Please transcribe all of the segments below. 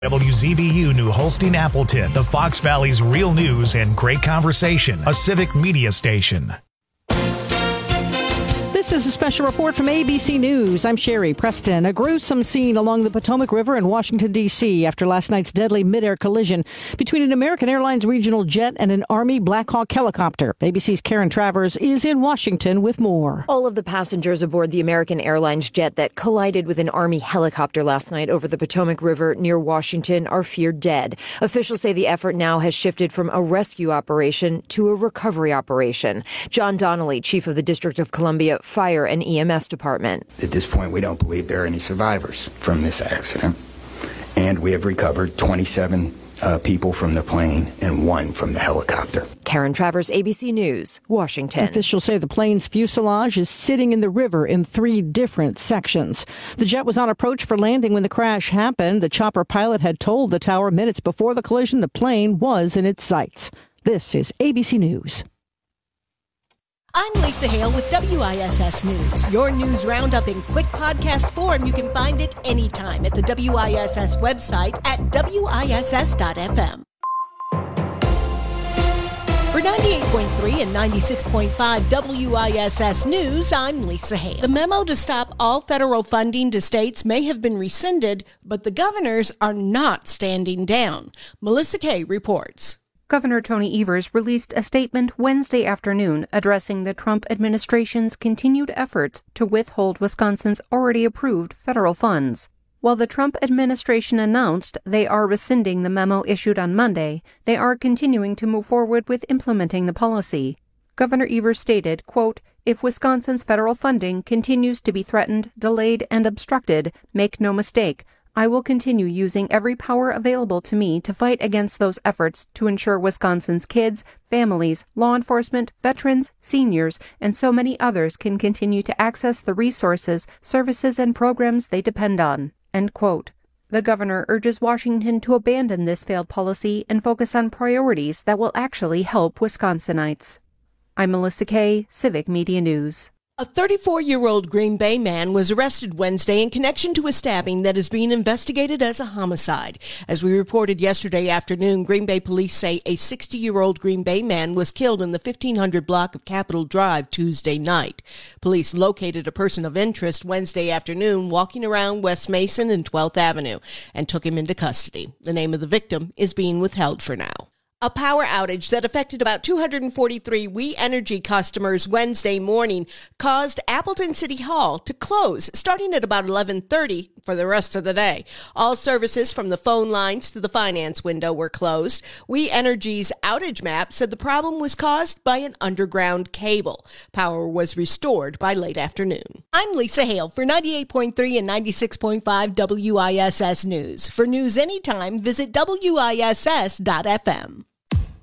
WZBU New Holstein Appleton, the Fox Valley's real news and great conversation, a civic media station. This is a special report from ABC News. I'm Sherry Preston. A gruesome scene along the Potomac River in Washington, D.C. after last night's deadly mid-air collision between an American Airlines regional jet and an Army Black Hawk helicopter. ABC's Karen Travers is in Washington with more. All of the passengers aboard the American Airlines jet that collided with an Army helicopter last night over the Potomac River near Washington are feared dead. Officials say the effort now has shifted from a rescue operation to a recovery operation. John Donnelly, chief of the District of Columbia Fire and EMS Department. At this point, we don't believe there are any survivors from this accident. And we have recovered 27 people from the plane and 1 from the helicopter. Karen Travers, ABC News, Washington. Officials say the plane's fuselage is sitting in the river in 3 different sections. The jet was on approach for landing when the crash happened. The chopper pilot had told the tower minutes before the collision the plane was in its sights. This is ABC News. I'm Lisa Hale with WISS News. Your news roundup in quick podcast form. You can find it anytime at the WISS website at WISS.FM. For 98.3 and 96.5 WISS News, I'm Lisa Hale. The memo to stop all federal funding to states may have been rescinded, but the governors are not standing down. Melissa Kay reports. Governor Tony Evers released a statement Wednesday afternoon addressing the Trump administration's continued efforts to withhold Wisconsin's already approved federal funds. While the Trump administration announced they are rescinding the memo issued on Monday, they are continuing to move forward with implementing the policy. Governor Evers stated, quote, "If Wisconsin's federal funding continues to be threatened, delayed, and obstructed, make no mistake, I will continue using every power available to me to fight against those efforts to ensure Wisconsin's kids, families, law enforcement, veterans, seniors, and so many others can continue to access the resources, services, and programs they depend on." End quote. The governor urges Washington to abandon this failed policy and focus on priorities that will actually help Wisconsinites. I'm Melissa Kay, Civic Media News. A 34-year-old Green Bay man was arrested Wednesday in connection to a stabbing that is being investigated as a homicide. As we reported yesterday afternoon, Green Bay police say a 60-year-old Green Bay man was killed in the 1500 block of Capitol Drive Tuesday night. Police located a person of interest Wednesday afternoon walking around West Mason and 12th Avenue and took him into custody. The name of the victim is being withheld for now. A power outage that affected about 243 We Energy customers Wednesday morning caused Appleton City Hall to close starting at about 11:30 for the rest of the day. All services from the phone lines to the finance window were closed. We Energy's outage map said the problem was caused by an underground cable. Power was restored by late afternoon. I'm Lisa Hale for 98.3 and 96.5 WISS News. For news anytime, visit WISS.FM.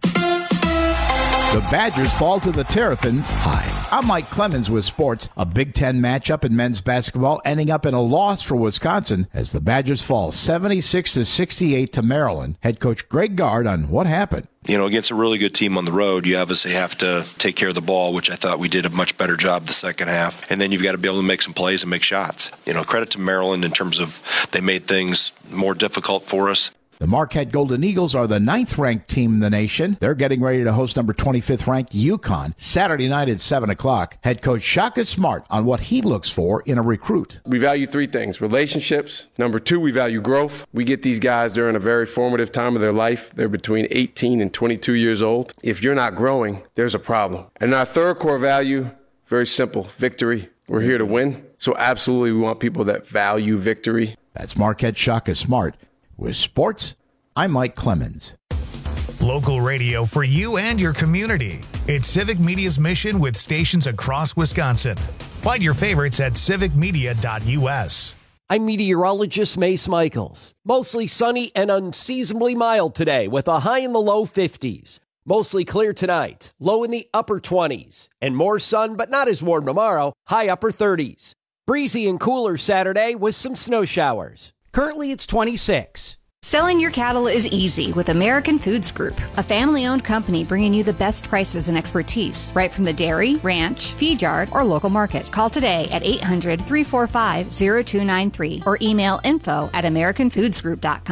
The Badgers fall to the Terrapins. Hi, I'm Mike Clemens with sports. A Big Ten matchup in men's basketball ending up in a loss for Wisconsin as the Badgers fall 76-68 to Maryland. Head coach Greg Gard on what happened. Against a really good team on the road, you obviously have to take care of the ball, which I thought we did a much better job the second half. And then you've got to be able to make some plays and make shots. Credit to Maryland in terms of they made things more difficult for us. The Marquette Golden Eagles are the 9th-ranked team in the nation. They're getting ready to host number 25th-ranked UConn Saturday night at 7 o'clock. Head coach Shaka Smart on what he looks for in a recruit. We value 3 things: relationships. Number 2, we value growth. We get these guys during a very formative time of their life. They're between 18 and 22 years old. If you're not growing, there's a problem. And our third core value, very simple: victory. We're here to win. So absolutely we want people that value victory. That's Marquette Shaka Smart. With sports, I'm Mike Clemens. Local radio for you and your community. It's Civic Media's mission with stations across Wisconsin. Find your favorites at civicmedia.us. I'm meteorologist Mace Michaels. Mostly sunny and unseasonably mild today with a high in the low 50s. Mostly clear tonight, low in the upper 20s. And more sun, but not as warm tomorrow, high upper 30s. Breezy and cooler Saturday with some snow showers. Currently, it's 26. Selling your cattle is easy with American Foods Group, a family-owned company bringing you the best prices and expertise right from the dairy, ranch, feed yard, or local market. Call today at 800-345-0293 or email info@americanfoodsgroup.com.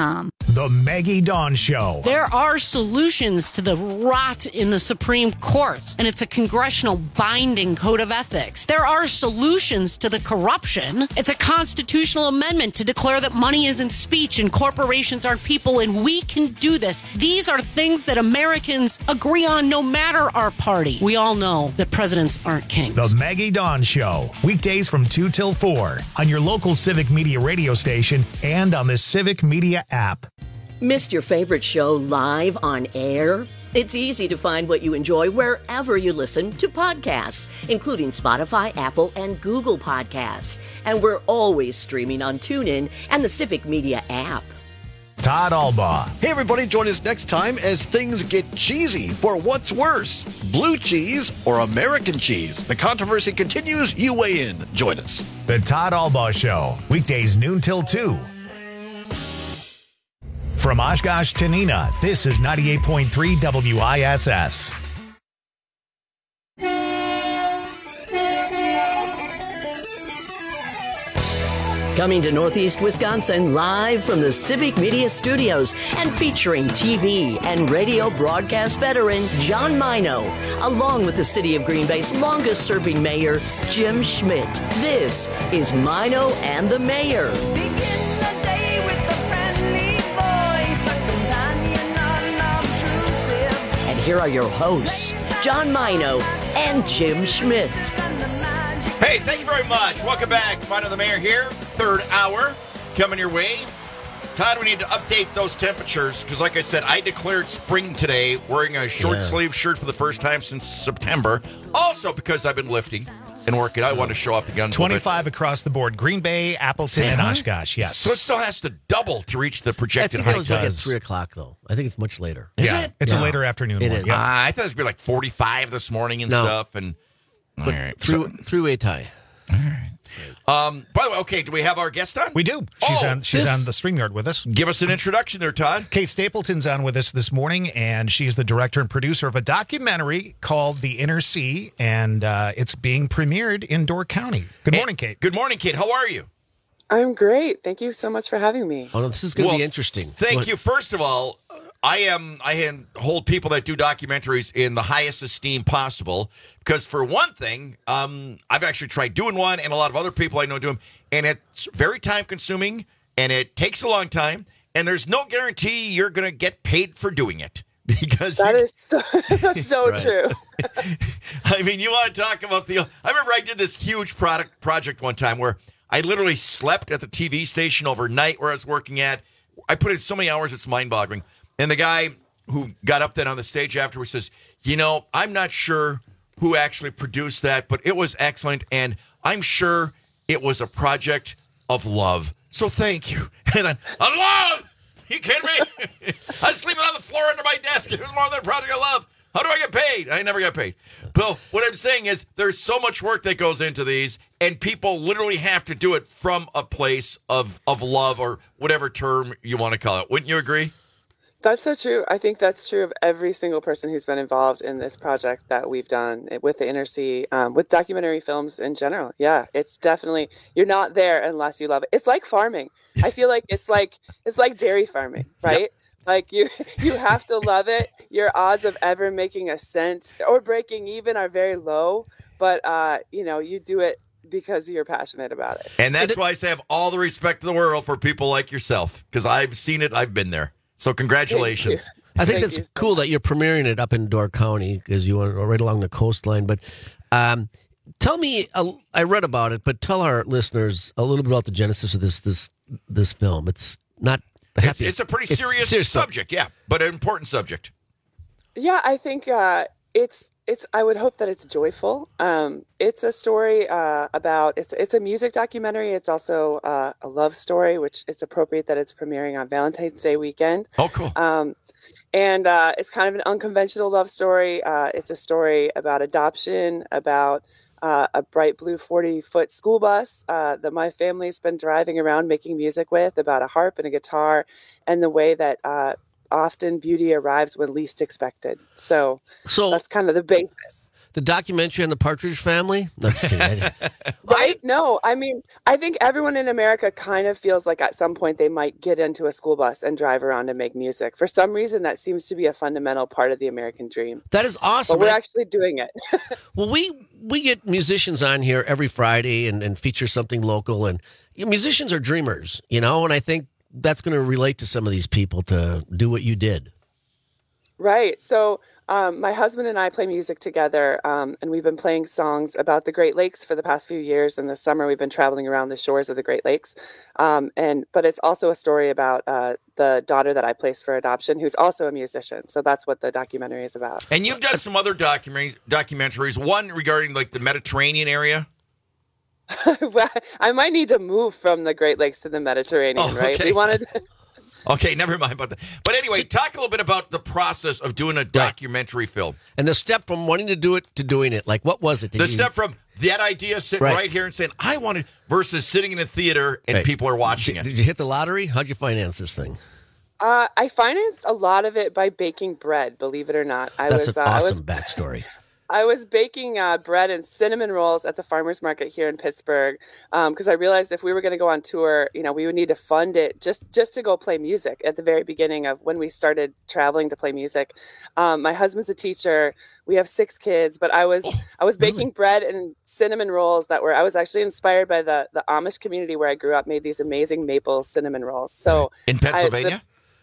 The Maggie Dawn Show. There are solutions to the rot in the Supreme Court, and it's a congressional binding code of ethics. There are solutions to the corruption. It's a constitutional amendment to declare that money isn't speech and corporations aren't people, and we can do this. These are things that Americans agree on no matter our party. We all know that presidents aren't kings. The Maggie Dawn Show. Weekdays from 2 till 4 on your local Civic Media radio station and on the Civic Media app. Missed your favorite show live on air? It's easy to find what you enjoy wherever you listen to podcasts, including Spotify, Apple, and Google Podcasts. And we're always streaming on TuneIn and the Civic Media app. Todd Albaugh. Hey, everybody, join us next time as things get cheesy for what's worse, blue cheese or American cheese. The controversy continues. You weigh in. Join us. The Todd Albaugh Show. Weekdays noon till 2. From Oshkosh to Neenah, this is 98.3 WISS. Coming to Northeast Wisconsin live from the Civic Media Studios and featuring TV and radio broadcast veteran John Mino, along with the City of Green Bay's longest-serving mayor, Jim Schmidt. This is Mino and the Mayor. And here are your hosts, John Mino and Jim Schmidt. Hey, thank you very much. Welcome back. Mino the Mayor here. Third hour coming your way. Todd, we need to update those temperatures because, like I said, I declared spring today wearing a short sleeve shirt for the first time since September. Also because I've been lifting and working. I want to show off the guns. 25 across the board. Green Bay, Appleton, and Oshkosh, yes. So it still has to double to reach the projected height. I think it was like at 3 o'clock, though. I think it's much later. Is it? It's a later afternoon it one. Is. Yeah. I thought it was going to be like 45 this morning and stuff. And all right. Three-way tie. All right. By the way, okay, do we have our guest on? We do. She's on the StreamYard with us. Give us an introduction there, Todd. Kate Stapleton's on with us this morning, and she's the director and producer of a documentary called The Inner Sea, and it's being premiered in Door County. Good morning, Kate. Good morning, Kate. How are you? I'm great. Thank you so much for having me. Oh, no, this is going to be interesting. Thank you. First of all, I hold people that do documentaries in the highest esteem possible because, for one thing, I've actually tried doing one, and a lot of other people I know do them, and it's very time-consuming, and it takes a long time, and there's no guarantee you're going to get paid for doing it. Because that's so true. I mean, you want to talk about I remember I did this huge project one time where I literally slept at the TV station overnight where I was working at. I put in so many hours, it's mind-boggling. And the guy who got up then on the stage afterwards says, I'm not sure who actually produced that, but it was excellent, and I'm sure it was a project of love. So thank you. And of love! Are you kidding me? I was sleeping on the floor under my desk. It was more than a project of love. How do I get paid? I never got paid. But what I'm saying is there's so much work that goes into these, and people literally have to do it from a place of love or whatever term you want to call it. Wouldn't you agree? That's so true. I think that's true of every single person who's been involved in this project that we've done with the Inner Sea, with documentary films in general. Yeah, it's definitely, you're not there unless you love it. It's like farming. I feel like it's like dairy farming, right? Yep. Like you have to love it. Your odds of ever making a cent or breaking even are very low, but you do it because you're passionate about it. And that's why I say I have all the respect in the world for people like yourself, because I've seen it, I've been there. So congratulations. I think that's cool that you're premiering it up in Door County because you are right along the coastline. But tell me, I read about it, but tell our listeners a little bit about the genesis of this film. It's not the happiest. It's a pretty serious subject, yeah, but an important subject. Yeah, I think it's. I would hope that it's joyful. It's a story about. It's a music documentary. It's also a love story, which it's appropriate that it's premiering on Valentine's Day weekend. Oh, cool. And it's kind of an unconventional love story. It's a story about adoption, about a bright blue 40-foot school bus that my family's been driving around making music with, about a harp and a guitar, and the way that often beauty arrives when least expected. So that's kind of the basis. the documentary on the Partridge Family? No, just kidding. Right? No, I mean, I think everyone in America kind of feels like at some point they might get into a school bus and drive around and make music. For some reason, that seems to be a fundamental part of the American dream. That is awesome. But we're actually doing it. Well, we get musicians on here every Friday and feature something local. And musicians are dreamers, and I think that's going to relate to some of these people to do what you did. Right. So my husband and I play music together, and we've been playing songs about the Great Lakes for the past few years. In the summer, we've been traveling around the shores of the Great Lakes. But it's also a story about the daughter that I placed for adoption, who's also a musician. So that's what the documentary is about. And you've done some other documentaries, one regarding like the Mediterranean area. Well, I might need to move from the Great Lakes to the Mediterranean, right? We wanted. Okay, never mind about that. But anyway, talk a little bit about the process of doing a documentary film. And the step from wanting to do it to doing it. Like, what was it? Step from that idea, sitting right here and saying, I want it, versus sitting in a theater and people are watching it. Did you hit the lottery? How'd you finance this thing? I financed a lot of it by baking bread, believe it or not. That's an awesome backstory. I was baking bread and cinnamon rolls at the farmer's market here in Pittsburgh because I realized if we were going to go on tour, we would need to fund it just to go play music at the very beginning of when we started traveling to play music. My husband's a teacher. We have 6 kids, but I was baking bread and cinnamon rolls I was actually inspired by the Amish community where I grew up, made these amazing maple cinnamon rolls. So in Pennsylvania?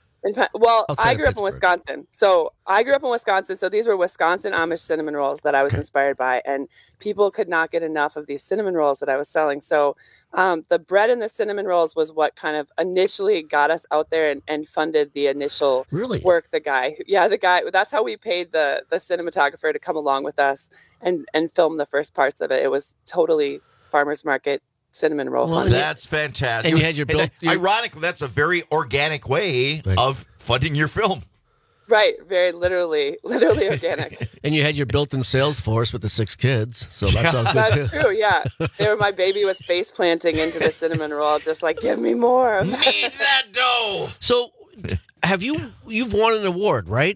I grew up in Wisconsin. So these were Wisconsin Amish cinnamon rolls that I was inspired by, and people could not get enough of these cinnamon rolls that I was selling. So the bread and the cinnamon rolls was what kind of initially got us out there and funded the initial work. The guy, that's how we paid the cinematographer to come along with us and film the first parts of it. It was totally farmer's market cinnamon roll. Well, that's fantastic. And you had your ironically, that's a very organic way of funding your film. Right, very literally organic. And you had your built-in sales force with the 6 kids, so that's all good. That's true. Yeah, my baby was face planting into the cinnamon roll, just like, give me more. Need that dough. So, you've won an award, right?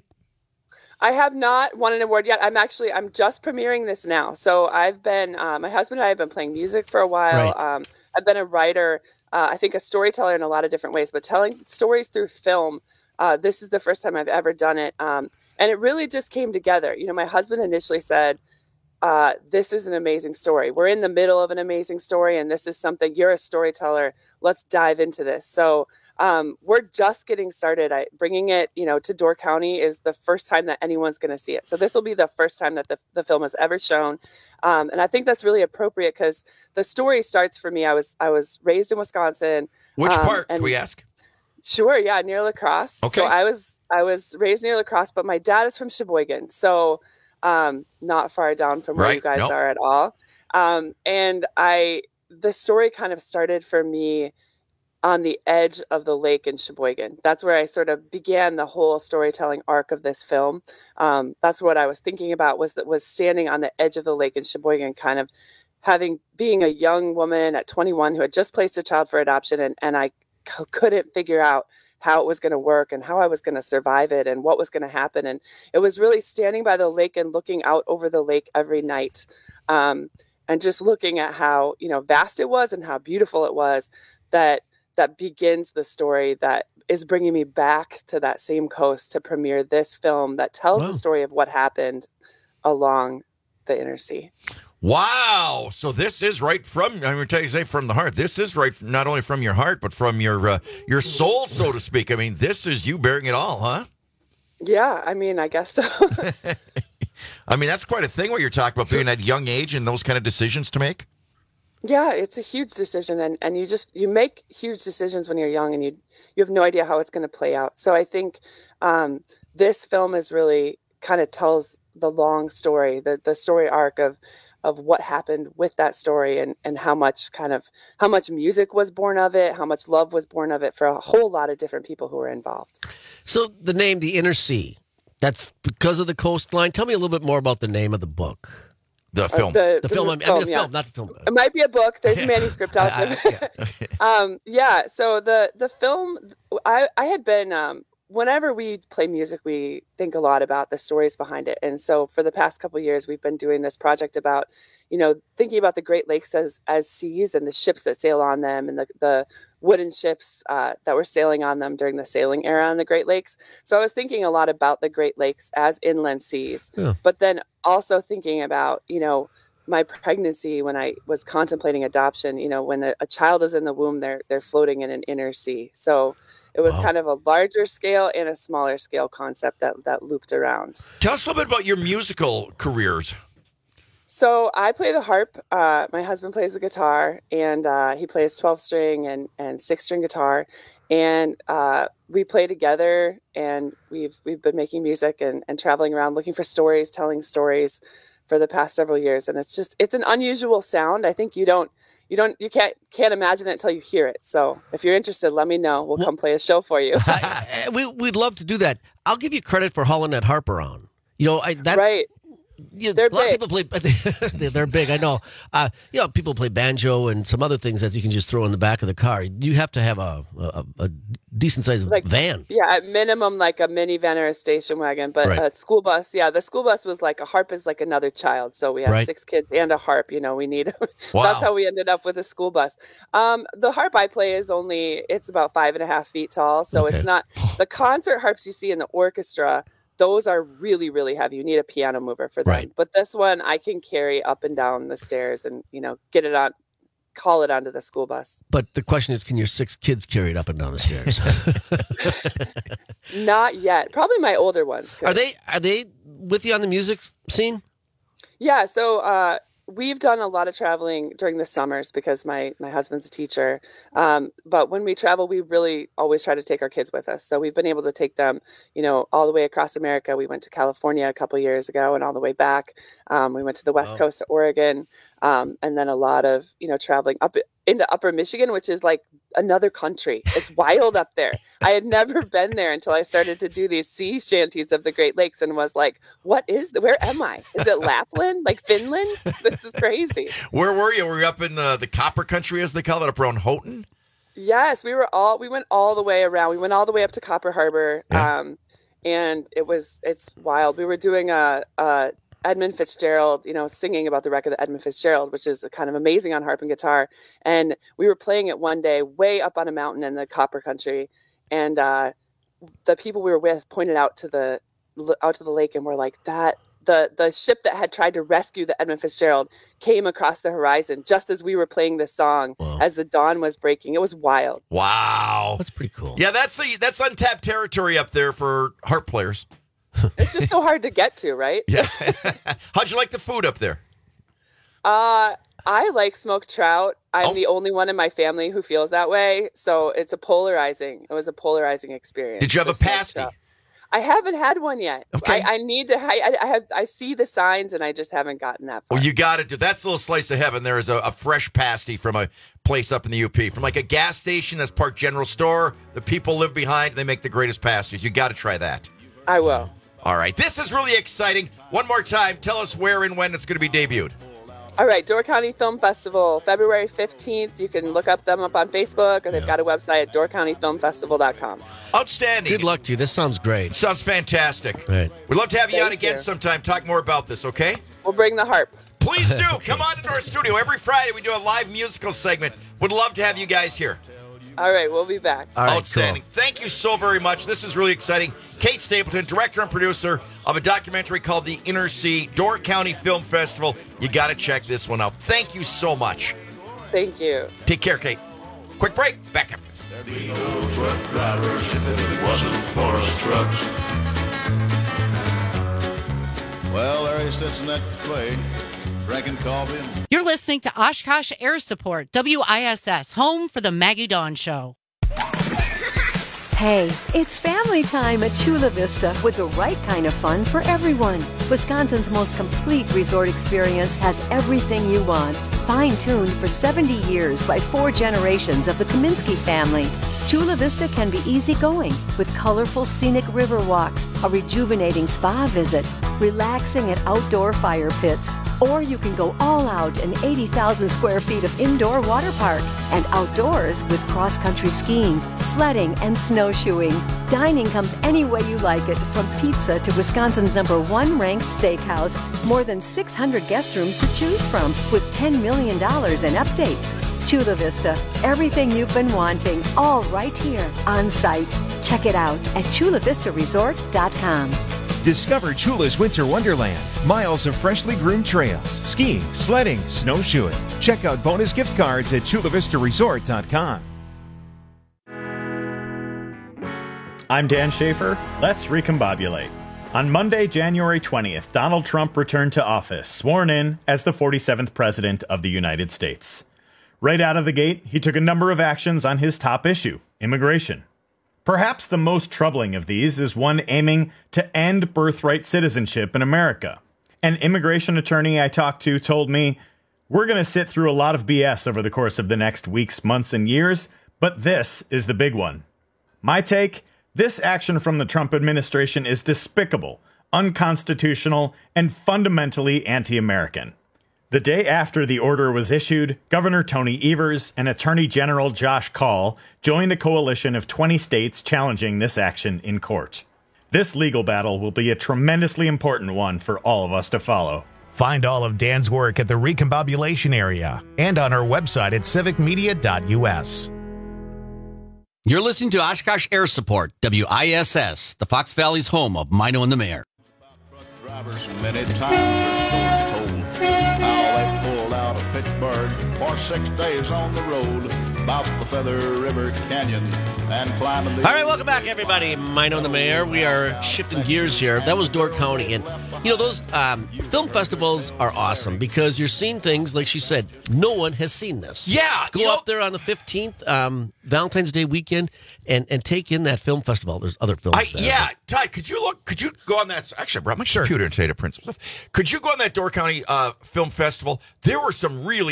I have not won an award yet. I'm just premiering this now. So I've been, my husband and I have been playing music for a while. Right. I've been a writer, I think a storyteller in a lot of different ways, but telling stories through film, this is the first time I've ever done it. And it really just came together. My husband initially said, this is an amazing story. We're in the middle of an amazing story, and this is something, you're a storyteller. Let's dive into this. So we're just getting started. Bringing it, to Door County is the first time that anyone's going to see it. So this will be the first time that the film is ever shown. And I think that's really appropriate because the story starts for me. I was raised in Wisconsin. Which part, can we ask? Sure. Yeah. Near La Crosse. Okay. So I was raised near La Crosse, but my dad is from Sheboygan. So not far down from where you guys are at all. And the story kind of started for me on the edge of the lake in Sheboygan. That's where I sort of began the whole storytelling arc of this film. That's what I was thinking about was standing on the edge of the lake in Sheboygan, kind of being a young woman at 21 who had just placed a child for adoption. And I couldn't figure out how it was going to work and how I was going to survive it and what was going to happen. And it was really standing by the lake and looking out over the lake every night, and just looking at how, vast it was and how beautiful it was that begins the story that is bringing me back to that same coast to premiere this film that tells the story of what happened along the inner sea. Wow. So this is right from, I'm going to tell you, say from the heart. This is right not only from your heart, but from your soul, so to speak. I mean, this is you bearing it all, huh? Yeah, I guess so. That's quite a thing what you're talking about, being at a young age and those kind of decisions to make. Yeah, it's a huge decision, and you make huge decisions when you're young, and you have no idea how it's going to play out. So I think this film is really kind of tells the long story, the story arc of what happened with that story, and how much music was born of it, how much love was born of it for a whole lot of different people who were involved. So the name, The Inner Sea, that's because of the coastline. Tell me a little bit more about the name of the book. The film. The film, not the film. It might be a book. There's a manuscript out there. So the film, I had been whenever we play music, we think a lot about the stories behind it. And so for the past couple of years, we've been doing this project about, thinking about the Great Lakes as seas and the ships that sail on them and the wooden ships that were sailing on them during the sailing era on the Great Lakes. So I was thinking a lot about the Great Lakes as inland seas, but then also thinking about, my pregnancy when I was contemplating adoption. When a child is in the womb, they're floating in an inner sea. So it was kind of a larger scale and a smaller scale concept that looped around. Tell us a little bit about your musical careers. So I play the harp. My husband plays the guitar, and he plays 12-string and 6-string guitar. And we play together, and we've been making music and traveling around looking for stories, telling stories for the past several years. And it's an unusual sound. I think you can't imagine it until you hear it. So if you're interested, let me know. We'll come play a show for you. We'd love to do that. I'll give you credit for hauling that harp around. Right. They're a lot of people play. They're big. I know. People play banjo and some other things that you can just throw in the back of the car. You have to have a decent sized van. Yeah, at minimum like a minivan or a station wagon. But a school bus. Yeah, the school bus was like a harp is like another child. So we have 6 kids and a harp. We need. Wow. That's how we ended up with a school bus. The harp I play it's about 5.5 feet tall. So it's not the concert harps you see in the orchestra. Those are really, really heavy. You need a piano mover for them. Right. But this one I can carry up and down the stairs and, get it on, call it onto the school bus. But the question is, can your 6 kids carry it up and down the stairs? Not yet. Probably my older ones. Are they with you on the music scene? Yeah. So, we've done a lot of traveling during the summers because my husband's a teacher. But when we travel, we really always try to take our kids with us. So we've been able to take them, all the way across America. We went to California a couple years ago and all the way back. We went to the West Coast of Oregon. And then a lot of, traveling up into Upper Michigan, which is like another country. It's wild up there. I had never been there until I started to do these sea shanties of the Great Lakes and was like, where am I? Is it Lapland? Like Finland? This is crazy. Where were you? Were you up in the Copper Country, as they call it, up around Houghton? Yes, we went all the way around. We went all the way up to Copper Harbor. Yeah. And it's wild. We were doing a Edmund Fitzgerald, singing about the wreck of the Edmund Fitzgerald, which is kind of amazing on harp and guitar. And we were playing it one day way up on a mountain in the Copper Country. And the people we were with pointed out to the lake and were like, that the ship that had tried to rescue the Edmund Fitzgerald came across the horizon just as we were playing this song. Wow. As the dawn was breaking. It was wild. Wow. That's pretty cool. Yeah, that's untapped territory up there for harp players. It's just so hard to get to, right? Yeah. How'd you like the food up there? I like smoked trout. I'm the only one in my family who feels that way. So it was a polarizing experience. Did you have a pasty? I haven't had one yet. Okay. I need to. I see the signs and I just haven't gotten that far. Well, you got to do. That's a little slice of heaven. There is a fresh pasty from a place up in the UP, from like a gas station that's Park General Store. The people live behind. They make the greatest pasties. You got to try that. I will. All right. This is really exciting. One more time, tell us where and when it's going to be debuted. All right. Door County Film Festival, February 15th. You can look them up on Facebook, or they've got a website at doorcountyfilmfestival.com. Outstanding. Good luck to you. This sounds great. Sounds fantastic. Right. We'd love to have you on again sometime. Talk more about this, okay? We'll bring the harp. Please do. Come on into our studio. Every Friday we do a live musical segment. Would love to have you guys here. All right, we'll be back. All right, outstanding. Cool. Thank you so very much. This is really exciting. Kate Stapleton, director and producer of a documentary called The Inner Sea, Door County Film Festival. You got to check this one out. Thank you so much. Thank you. Take care, Kate. Quick break. Back after this. There'd be no truck drivers if it wasn't for us trucks. Well, there he sits in that cafe, drinking coffee. You're listening to Oshkosh Air Support, WISS, home for the Maggie Dawn Show. Hey, it's family time at Chula Vista with the right kind of fun for everyone. Wisconsin's most complete resort experience has everything you want. Fine-tuned for 70 years by 4 generations of the Kaminsky family. Chula Vista can be easygoing with colorful scenic river walks, a rejuvenating spa visit, relaxing at outdoor fire pits, Or you can go all out in 80,000 square feet of indoor water park and outdoors with cross-country skiing, sledding, and snowshoeing. Dining comes any way you like it, from pizza to Wisconsin's #1 ranked steakhouse. More than 600 guest rooms to choose from with $10 million in updates. Chula Vista, everything you've been wanting, all right here on site. Check it out at chulavistaresort.com. Discover Chula's Winter Wonderland. Miles of freshly groomed trails, skiing, sledding, snowshoeing. Check out bonus gift cards at chulavistaresort.com. I'm Dan Schaefer. Let's recombobulate. On Monday, January 20th, Donald Trump returned to office, sworn in as the 47th President of the United States. Right out of the gate, he took a number of actions on his top issue, immigration. Perhaps the most troubling of these is one aiming to end birthright citizenship in America. An immigration attorney I talked to told me, "We're going to sit through a lot of BS over the course of the next weeks, months, and years, but this is the big one." My take? This action from the Trump administration is despicable, unconstitutional, and fundamentally anti-American. The day after the order was issued, Governor Tony Evers and Attorney General Josh Kaul joined a coalition of 20 states challenging this action in court. This legal battle will be a tremendously important one for all of us to follow. Find all of Dan's work at the Recombobulation Area and on our website at civicmedia.us. You're listening to Oshkosh Air Support, WISS, the Fox Valley's home of Mino and the Mayor. Drivers many times the stories told how they pulled out of Pittsburgh for 6 days on the road about the Feather River Canyon and climbing the... All right, welcome back, everybody. Mino and the Mayor. We are shifting gears here. That was Door County. And, you know, those film festivals are awesome because you're seeing things, like she said, no one has seen this. Yeah. Go up there on the 15th, Valentine's Day weekend, and take in that film festival. There's other films there. Yeah. Ty, could you go on that? Actually, I brought my computer today to print some stuff. Could you go on that Door County Film Festival? There were some really,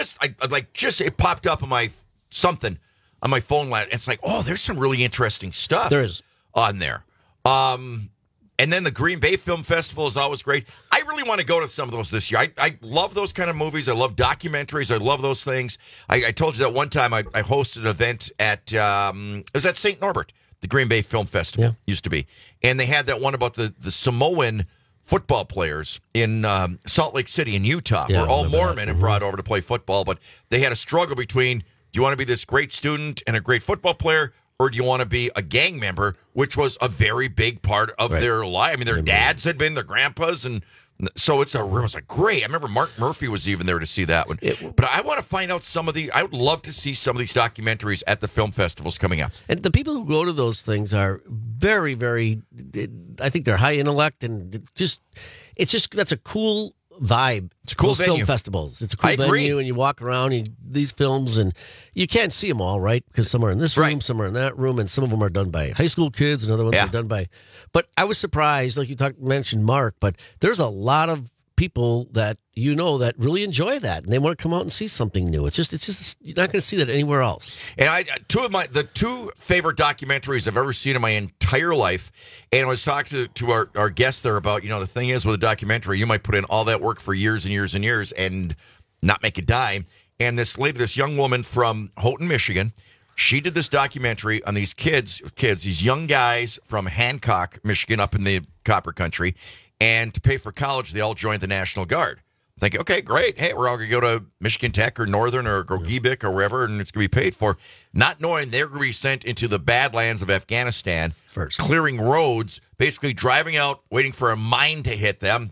it popped up on my something on my phone. It's like, oh, there's some really interesting stuff. There is on there. And then the Green Bay Film Festival is always great. I really want to go to some of those this year. I love those kind of movies. I love documentaries. I love those things. I told you that one time I hosted an event at, it was at St. Norbert, the Green Bay Film Festival used to be. And they had that one about the Samoan football players in Salt Lake City in Utah. Were all Mormon and brought over to play football. But they had a struggle between, do you want to be this great student and a great football player, or do you want to be a gang member, which was a very big part of their life? I mean, their dads had been, their grandpas, and so it was a great. I remember Mark Murphy was even there to see that one. But I want to find out I would love to see some of these documentaries at the film festivals coming up. And the people who go to those things are very, very, I think they're high intellect, and that's a cool vibe. It's a cool venue. Film festivals. It's a cool venue, and you walk around these films, and you can't see them all, right? Because some are in this room, some are in that room, and some of them are done by high school kids, and other ones are done by. But I was surprised, like you mentioned Mark, but there's a lot of people that that really enjoy that, and they want to come out and see something new. It's just you're not going to see that anywhere else. And the two favorite documentaries I've ever seen in my entire life, and I was talking to our guest there about, the thing is with a documentary, you might put in all that work for years and years and years and not make a dime. And this young woman from Houghton, Michigan, she did this documentary on these kids, these young guys from Hancock, Michigan, up in the Copper Country. And to pay for college, they all joined the National Guard. Thinking, okay, great. Hey, we're all going to go to Michigan Tech or Northern or Gogebic or wherever, and it's going to be paid for. Not knowing they're going to be sent into the Badlands of Afghanistan, first clearing roads, basically driving out, waiting for a mine to hit them,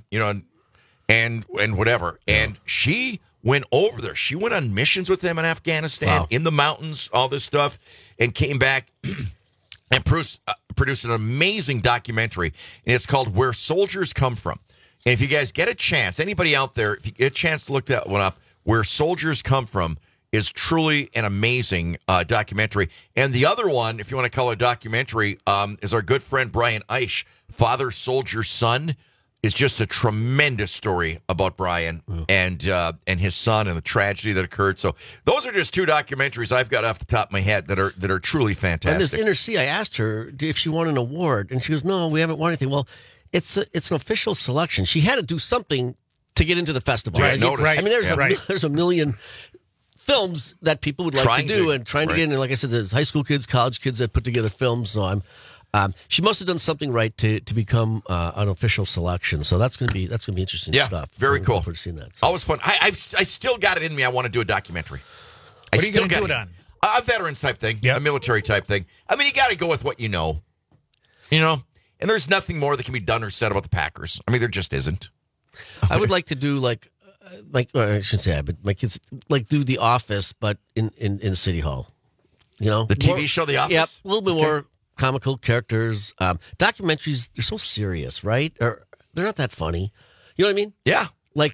and whatever. And she went over there. She went on missions with them in Afghanistan, in the mountains, all this stuff, and came back and produced an amazing documentary, and it's called Where Soldiers Come From. And if you guys get a chance, anybody out there, if you get a chance to look that one up, Where Soldiers Come From is truly an amazing documentary. And the other one, if you want to call it a documentary, is our good friend Brian Eisch, Father, Soldier, Son, is just a tremendous story about Brian and his son and the tragedy that occurred. So those are just two documentaries I've got off the top of my head that are truly fantastic. And this Inner C, I asked her if she won an award, and she goes, "No, we haven't won anything." Well, it's an official selection. She had to do something to get into the festival. Right. I mean, there's a million films that people would like to do and trying to get in. And like I said, there's high school kids, college kids that put together films. So she must have done something right to become an official selection. So that's gonna be interesting stuff. Very cool. For seeing that. So. Always fun. I still got it in me. I want to do a documentary. What are you going to do it on? A veterans type thing, a military type thing. I mean, you got to go with what you know. And there's nothing more that can be done or said about the Packers. I mean, there just isn't. I would like to do I shouldn't say but my kids do The Office, but in City Hall. The TV show The Office? Yep, a little bit more comical characters. Documentaries, they're so serious, right? Or they're not that funny. You know what I mean? Yeah.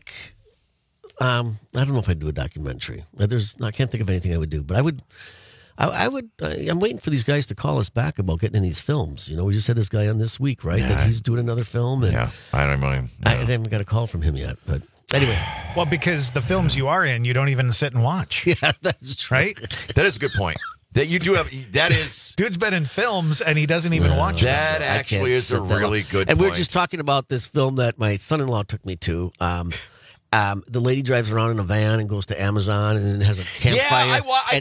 I don't know if I'd do a documentary. I can't think of anything I would do, but I would. I'm waiting for these guys to call us back about getting in these films. We just had this guy on this week, right? That he's doing another film. And I don't know. I haven't got a call from him yet, but anyway. Well, because the films you are in, you don't even sit and watch. Yeah, that's true. Right? That is a good point. That you do have. That is. Dude's been in films and he doesn't even watch them. That actually is a really good And point. we're just talking about this film that my son-in-law took me to. The lady drives around in a van and goes to Amazon and then has a campfire.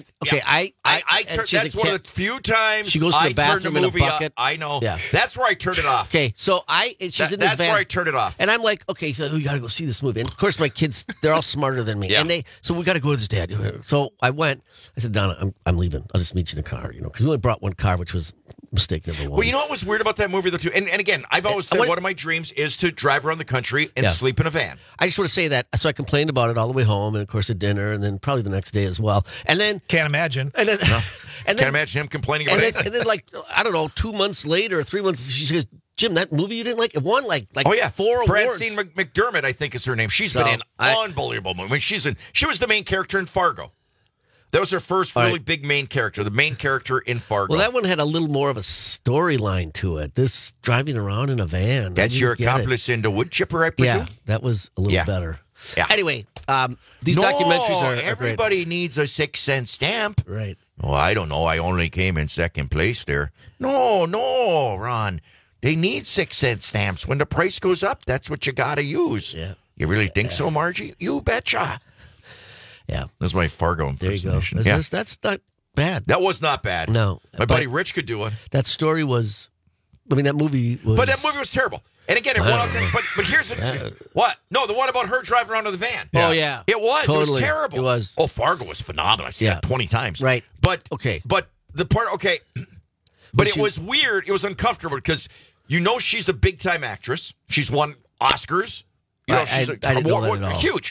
That's one of the few times she goes to the bathroom in a bucket. I know. Yeah. That's where I turned it off. Okay, so she's in this that's van. where I turned it off. And I'm like, okay, so we got to go see this movie. And of course, my kids, they're all smarter than me. Yeah. And so we got to go with his dad. So I went. I said, Donna, I'm leaving. I'll just meet you in the car, because we only brought one car, which was mistake number one. Well, you know what was weird about that movie, though, too? And again, I've always said one of my dreams is to drive around the country and sleep in a van. I just want to say that. So I complained about it all the way home, and of course at dinner, and then probably the next day as well. And then can't imagine. And then, can't imagine him complaining about it. And then, I don't know, 2 months later, 3 months, she says, Jim, that movie you didn't like, it won 4 awards. Francine McDermott, I think is her name. She's been in unbelievable movies. She was the main character in Fargo. That was her first really big main character, the main character in Fargo. Well, that one had a little more of a storyline to it. This driving around in a van. That's your accomplice in The Wood Chipper, I presume? Yeah, that was a little better. Yeah. Anyway, these documentaries are everybody great. needs a 6 cent stamp. Right. Oh, I don't know. I only came in second place there. No, Ron. They need 6 cent stamps. When the price goes up, that's what you got to use. Yeah. You really think so, Margie? You betcha. Yeah. That's my Fargo impersonation. There you go. That's not bad. That was not bad. No. My buddy Rich could do it. That story was, that movie was. But that movie was terrible. And again, but here's what? No, the one about her driving around in the van. Yeah. Oh, yeah. It was. Totally. It was terrible. It was. Oh, Fargo was phenomenal. I've seen it 20 times. Right. But, okay. But the part, okay. But it was weird. It was uncomfortable because she's a big-time actress. She's won Oscars. I didn't know that at all. Huge.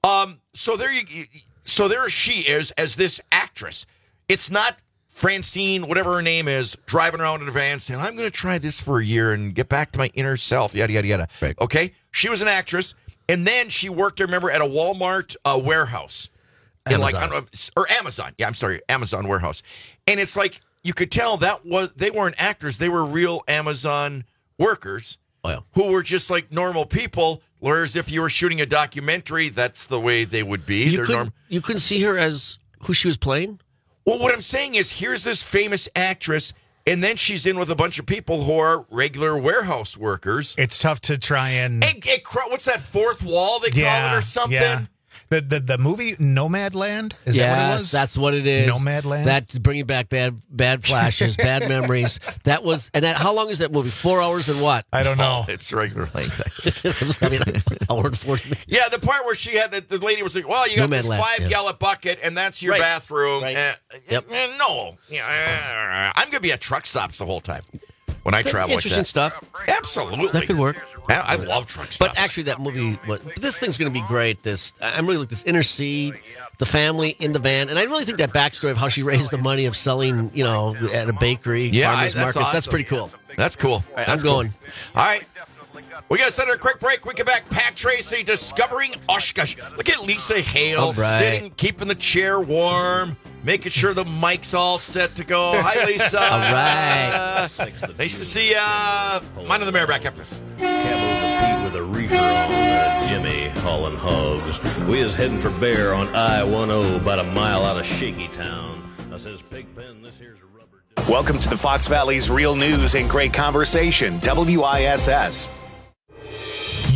So there she is as this actress. It's not Francine, whatever her name is, driving around in a van saying, I'm going to try this for a year and get back to my inner self, yada, yada, yada. Right. Okay? She was an actress, and then she worked, I remember, at a Walmart warehouse. Amazon. Or Amazon. Yeah, I'm sorry, Amazon warehouse. And it's like, you could tell they weren't actors. They were real Amazon workers who were just like normal people. Whereas if you were shooting a documentary, that's the way they would be. You couldn't see her as who she was playing? Well, what I'm saying is here's this famous actress, and then she's in with a bunch of people who are regular warehouse workers. It's tough to try and... what's that fourth wall they call it or something? Yeah. The movie Nomadland? Is that what it was? That's what it is. Nomadland? That's bringing back bad flashes, bad memories. That was, and how long is that movie? 4 hours and what? I don't know. It's regular length. An hour and 40 minutes. Yeah, the part where she had, the lady was like, well, you got this 5-gallon bucket, and that's your bathroom. Right. No. I'm going to be at truck stops the whole time when I travel like that. Interesting stuff. Absolutely. That could work. I love truck stops. But actually, that movie, this thing's going to be great. I'm really like this inner city, the family in the van, and I really think that backstory of how she raised the money of selling, at a bakery, farmers markets. Awesome. That's pretty cool. That's cool. I'm going. All right. We got to send her a quick break. We get back. Pat Tracy discovering Oshkosh. Look at Lisa Hale sitting, keeping the chair warm, making sure the mic's all set to go. Hi, Lisa. All right. Nice to see you. Mind on the Mayor back after this. Cabo with a reefer on Jimmy hauling hogs. We is heading for Bear on I-10 about a mile out of Shaky Town. I says, Pigpen, this here's a rubber. Welcome to the Fox Valley's Real News and Great Conversation, WISS.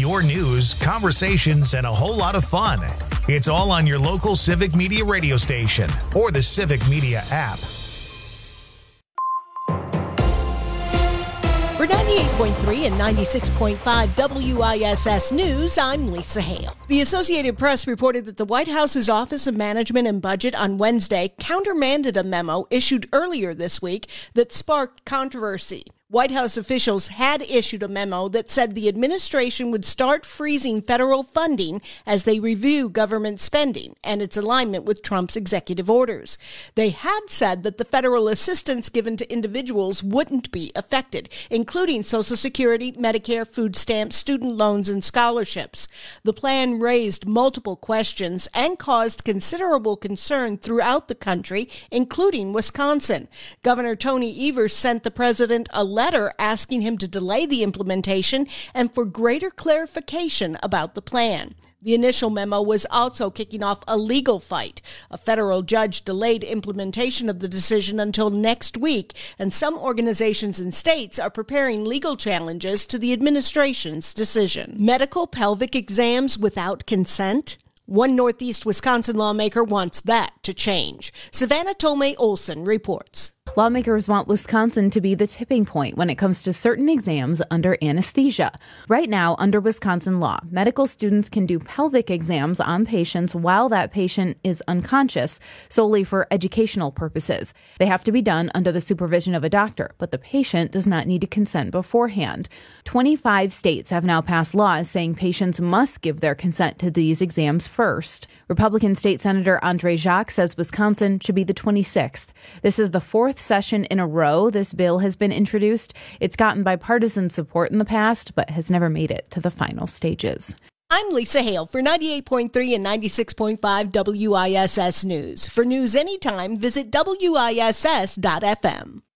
your news, conversations, and a whole lot of fun. It's all on your local Civic Media radio station or the Civic Media app. For 98.3 and 96.5 WISS News, I'm Lisa Hale. The Associated Press reported that the White House's Office of Management and Budget on Wednesday countermanded a memo issued earlier this week that sparked controversy. White House officials had issued a memo that said the administration would start freezing federal funding as they review government spending and its alignment with Trump's executive orders. They had said that the federal assistance given to individuals wouldn't be affected, including Social Security, Medicare, food stamps, student loans, and scholarships. The plan raised multiple questions and caused considerable concern throughout the country, including Wisconsin. Governor Tony Evers sent the president a letter asking him to delay the implementation and for greater clarification about the plan. The initial memo was also kicking off a legal fight. A federal judge delayed implementation of the decision until next week, and some organizations and states are preparing legal challenges to the administration's decision. Medical pelvic exams without consent? One Northeast Wisconsin lawmaker wants that to change. Savannah Tomei Olson reports. Lawmakers want Wisconsin to be the tipping point when it comes to certain exams under anesthesia. Right now, under Wisconsin law, medical students can do pelvic exams on patients while that patient is unconscious, solely for educational purposes. They have to be done under the supervision of a doctor, but the patient does not need to consent beforehand. 25 states have now passed laws saying patients must give their consent to these exams first. Republican State Senator Andre Jacques says Wisconsin should be the 26th. This is the fourth session in a row this bill has been introduced. It's gotten bipartisan support in the past, but has never made it to the final stages. I'm Lisa Hale for 98.3 and 96.5 WISS News. For news anytime, visit WISS.FM.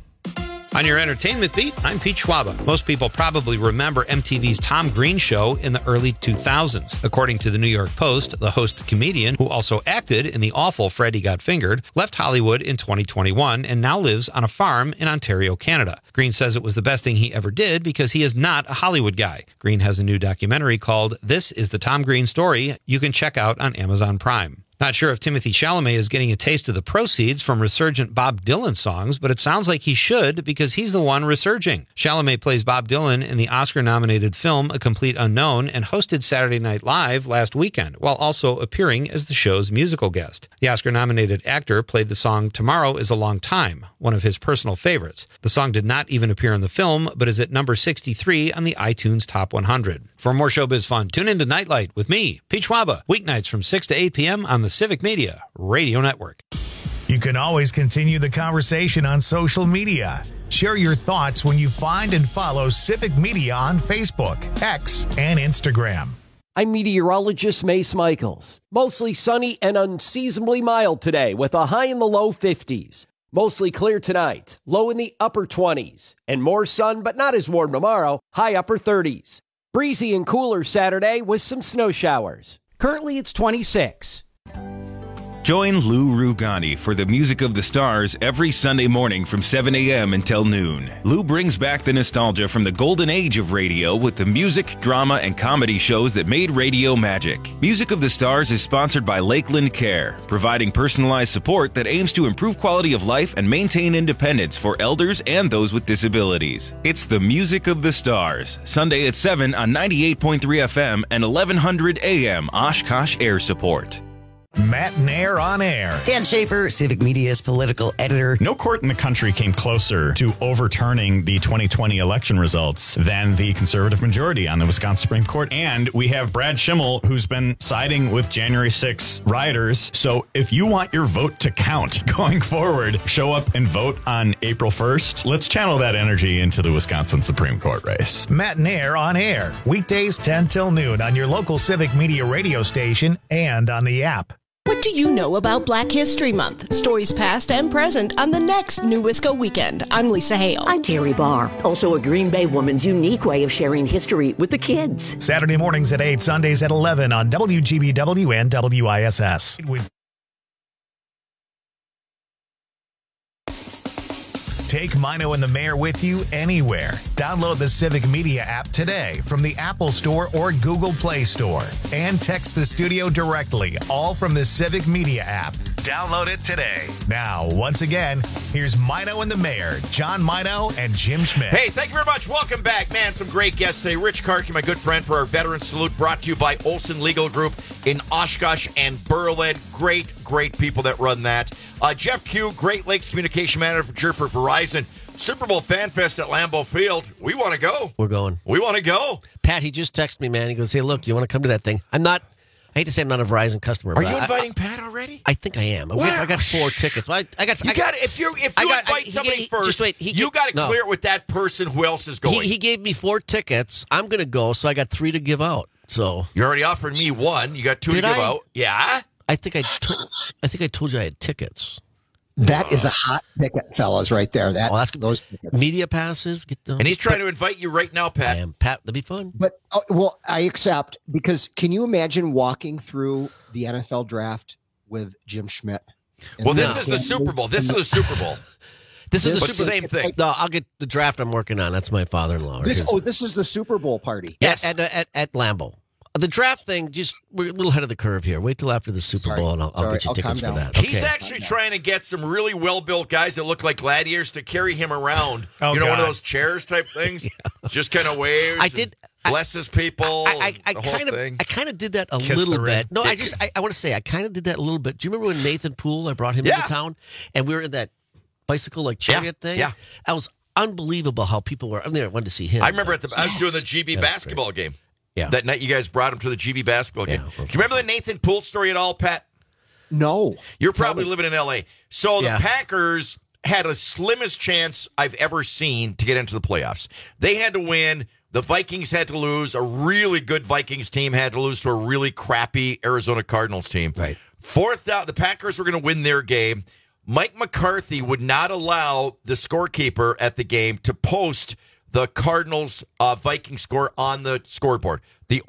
On your entertainment beat, I'm Pete Schwaba. Most people probably remember MTV's Tom Green show in the early 2000s. According to the New York Post, the host comedian, who also acted in the awful Freddy Got Fingered, left Hollywood in 2021 and now lives on a farm in Ontario, Canada. Green says it was the best thing he ever did because he is not a Hollywood guy. Green has a new documentary called This is the Tom Green Story you can check out on Amazon Prime. Not sure if Timothée Chalamet is getting a taste of the proceeds from resurgent Bob Dylan songs, but it sounds like he should because he's the one resurging. Chalamet plays Bob Dylan in the Oscar-nominated film A Complete Unknown and hosted Saturday Night Live last weekend, while also appearing as the show's musical guest. The Oscar-nominated actor played the song Tomorrow is a Long Time, one of his personal favorites. The song did not even appear in the film, but is at number 63 on the iTunes Top 100. For more showbiz fun, tune into Nightlight with me, Pete Schwaba, weeknights from 6 to 8 p.m. on the Civic Media Radio Network. You can always continue the conversation on social media. Share your thoughts when you find and follow Civic Media on Facebook, X, and Instagram. I'm meteorologist Mace Michaels. Mostly sunny and unseasonably mild today with a high in the low 50s. Mostly clear tonight, low in the upper 20s. And more sun, but not as warm tomorrow, high upper 30s. Breezy and cooler Saturday with some snow showers. Currently it's 26. Join Lou Rugani for the Music of the Stars every Sunday morning from 7 a.m. until noon. Lou brings back the nostalgia from the golden age of radio with the music, drama, and comedy shows that made radio magic. Music of the Stars is sponsored by Lakeland Care, providing personalized support that aims to improve quality of life and maintain independence for elders and those with disabilities. It's the Music of the Stars, Sunday at 7 on 98.3 FM and 1100 AM Oshkosh Air Support. Matt Nair on air. Dan Schaefer, Civic Media's political editor. No court in the country came closer to overturning the 2020 election results than the conservative majority on the Wisconsin Supreme Court. And we have Brad Schimmel, who's been siding with January 6 rioters. So if you want your vote to count going forward, show up and vote on April 1st. Let's channel that energy into the Wisconsin Supreme Court race. Matt Nair on air. Weekdays 10 till noon on your local Civic Media radio station and on the app. What do you know about Black History Month? Stories past and present on the next New Wisco Weekend. I'm Lisa Hale. I'm Terry Barr, also a Green Bay woman's unique way of sharing history with the kids. Saturday mornings at 8, Sundays at 11 on WGBW and WISS. Take Mino and the Mayor with you anywhere. Download the Civic Media app today from the Apple Store or Google Play Store. And text the studio directly, all from the Civic Media app. Download it today. Now, once again, here's Mino and the Mayor, John Mino and Jim Schmidt. Hey, thank you very much. Welcome back. Man, some great guests today. Rich Karki, my good friend, for our Veteran Salute, brought to you by Olson Legal Group in Oshkosh and Berlin. Great people that run that. Jeff Q, Great Lakes Communication Manager for Verizon. Super Bowl Fan Fest at Lambeau Field. We want to go. We're going. We want to go. Pat, he just texted me, man. He goes, hey, look, you want to come to that thing? I hate to say I'm not a Verizon customer. Are you inviting Pat already? I think I am. I got 4 tickets. If you invite somebody first, just wait, you got to clear it with that person who else is going. He gave me 4 tickets. I'm going to go, so I got 3 to give out. So you already offered me 1. You got 2 to give out. Yeah. I think I told you I had tickets. That is a hot ticket, fellas, right there. That's those tickets. Media passes. Get them. And he's trying to invite you right now, Pat. I am. Pat, that'd be fun. But, I accept, because can you imagine walking through the NFL draft with Jim Schmidt? Well, this is the Super Bowl. This is the Super Bowl. This is the Super same thing. No, I'll get the draft I'm working on. That's my father-in-law. This is the Super Bowl party. Yes. At Lambeau. The draft thing, we're a little ahead of the curve here. Wait till after the Super Bowl, and I'll get you tickets for that. Okay. He's actually trying to get some really well-built guys that look like gladiators to carry him around. Oh, one of those chairs type things. Just kind of waves. Blesses people. I kind of did that a little bit. No, I want to say I kind of did that a little bit. Do you remember when Nathan Poole, I brought him into town, and we were in that bicycle chariot thing? Yeah. That was unbelievable how people were. I wanted to see him. I remember I was doing the GB basketball game. Yeah. That night you guys brought him to the GB basketball game. Do you remember the Nathan Poole story at all, Pat? No. You're probably living in L.A. So the Packers had the slimmest chance I've ever seen to get into the playoffs. They had to win. The Vikings had to lose. A really good Vikings team had to lose to a really crappy Arizona Cardinals team. Right. 4th down, the Packers were going to win their game. Mike McCarthy would not allow the scorekeeper at the game to post the Cardinals Viking score on the scoreboard.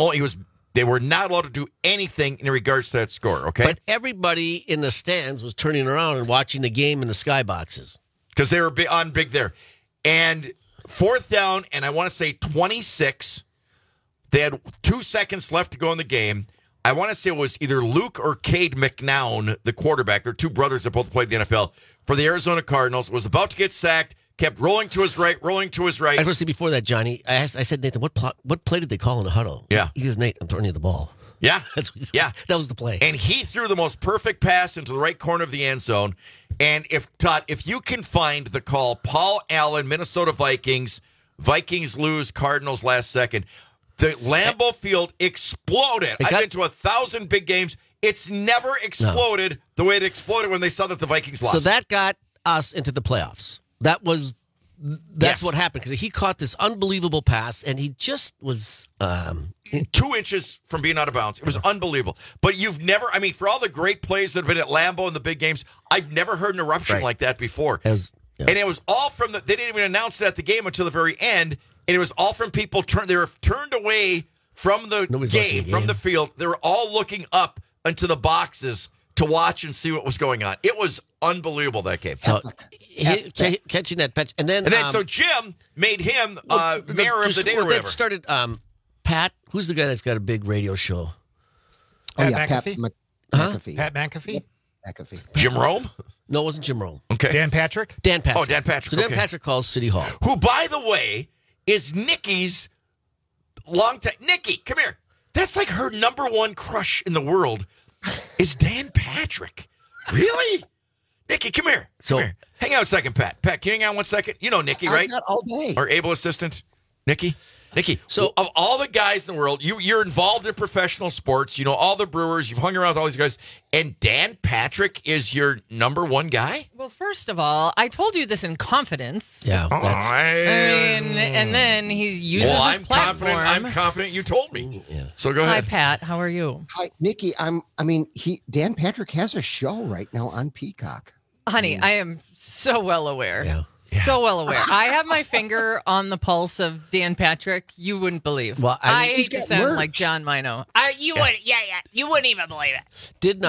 They were not allowed to do anything in regards to that score, okay? But everybody in the stands was turning around and watching the game in the skyboxes. Because they were on big there. And 4th down, and I want to say 26. They had 2 seconds left to go in the game. I want to say it was either Luke or Cade McNown, the quarterback. They're 2 brothers that both played the NFL. For the Arizona Cardinals, was about to get sacked. Kept rolling to his right. I was going to say before that, Johnny, I said, Nathan, what play did they call in the huddle? Yeah. He goes, Nate, I'm throwing you the ball. Yeah. That was the play. And he threw the most perfect pass into the right corner of the end zone. And if you can find the call, Paul Allen, Minnesota Vikings lose, Cardinals last second. The Lambeau Field exploded. I've been to 1,000 big games. It's never exploded the way it exploded when they saw that the Vikings lost. So that got us into the playoffs. That's what happened, because he caught this unbelievable pass, and he just was 2 inches from being out of bounds. It was unbelievable. But you've never, for all the great plays that have been at Lambeau in the big games, I've never heard an eruption like that before. And it was all from they didn't even announce it at the game until the very end, and it was all from people they were turned away from the game, from the field. They were all looking up into the boxes to watch and see what was going on. It was unbelievable, that game. So catching that pitch, and then so Jim made him mayor of the day or whatever. That started Pat. Who's the guy that's got a big radio show? Pat McAfee. Pat McAfee. Jim Rome? No, it wasn't Jim Rome. Okay. Dan Patrick. Oh, Dan Patrick. So Dan Patrick calls City Hall. Who, by the way, is Nikki's longtime. Nikki, come here. That's like her number 1 crush in the world. Is Dan Patrick. Really? Nikki, come here. Come here. Hang out a second, Pat. Pat, can you hang out 1 second? You know Nikki, right? Not all day. Our able assistant, Nikki. So of all the guys in the world, you're involved in professional sports. You know all the Brewers. You've hung around with all these guys. And Dan Patrick is your number 1 guy? Well, first of all, I told you this in confidence. Yeah. And then he uses his platform. I'm confident you told me. Yeah. So go ahead. Hi, Pat. How are you? Hi, Nikki. Dan Patrick has a show right now on Peacock. Honey, I am so well aware. Yeah. So well aware. I have my finger on the pulse of Dan Patrick. You wouldn't believe. Well, I hate to sound like John Mino. You wouldn't even believe it. Did not.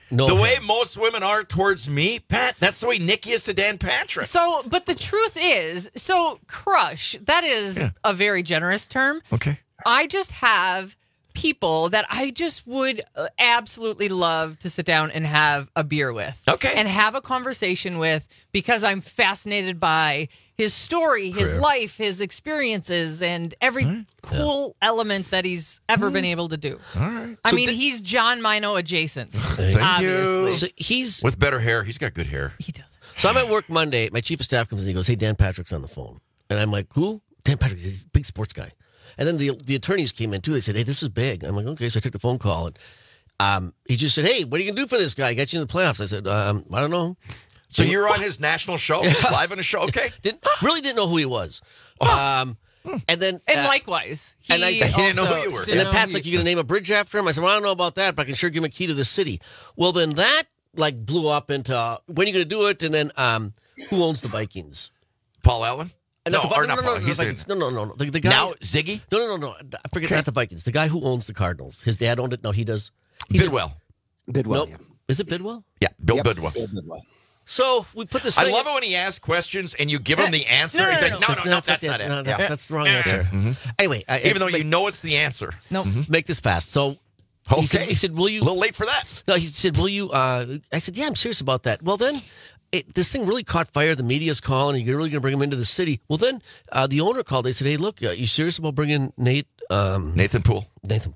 No, the way most women are towards me, Pat, that's the way Nikki is to Dan Patrick. So, but the truth is, crush, that is a very generous term. Okay. I just have people that I just would absolutely love to sit down and have a beer with. Okay. And have a conversation with, because I'm fascinated by his story, his life, his experiences, and every cool element that he's ever been able to do. All right. I mean, he's John Mino adjacent. Thank obviously. you. So he's with better hair. He's got good hair. He does. So I'm at work Monday. My chief of staff comes in. He goes, "Hey, Dan Patrick's on the phone," and I'm like, "Who?" Dan Patrick. He's a big sports guy. And then the attorneys came in too. They said, "Hey, this is big." I'm like, "Okay." So I took the phone call, and he just said, "Hey, what are you gonna do for this guy? Get you in the playoffs." I said, "I don't know." So you're on his national show, live on a show, okay? Really didn't know who he was. And then likewise, he didn't know who you were. And then Pat's like, "You gonna name a bridge after him?" I said, "Well, I don't know about that, but I can sure give him a key to the city." Well, then that blew up into when are you gonna do it? And then who owns the Vikings? Paul Allen. No, Paul. He's no. The guy now Ziggy. No. I forget not the Vikings. The guy who owns the Cardinals. His dad owned it. No, he does. Bidwell. Nope. Is it Bidwell? Yeah, Bill Bidwell. Bill Bidwell. So we put this. I love it when he asks questions and you give him the answer. He's like, "No, that's not it. That's the wrong answer." Anyway, even though you know it's the answer. No, make this fast. So. He said, "Will you?" A little late for that. No, he said, "Will you?" I said, "Yeah, I'm serious about that." Well, then. This thing really caught fire. The media's calling. You're really going to bring him into the city. Well, then the owner called. They said, "Hey, look, you serious about bringing Nathan Poole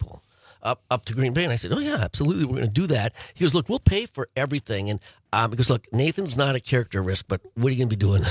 up to Green Bay?" And I said, "Oh yeah, absolutely. We're going to do that." He goes, "Look, we'll pay for everything." And he goes, "Look, Nathan's not a character risk, but what are you going to be doing?"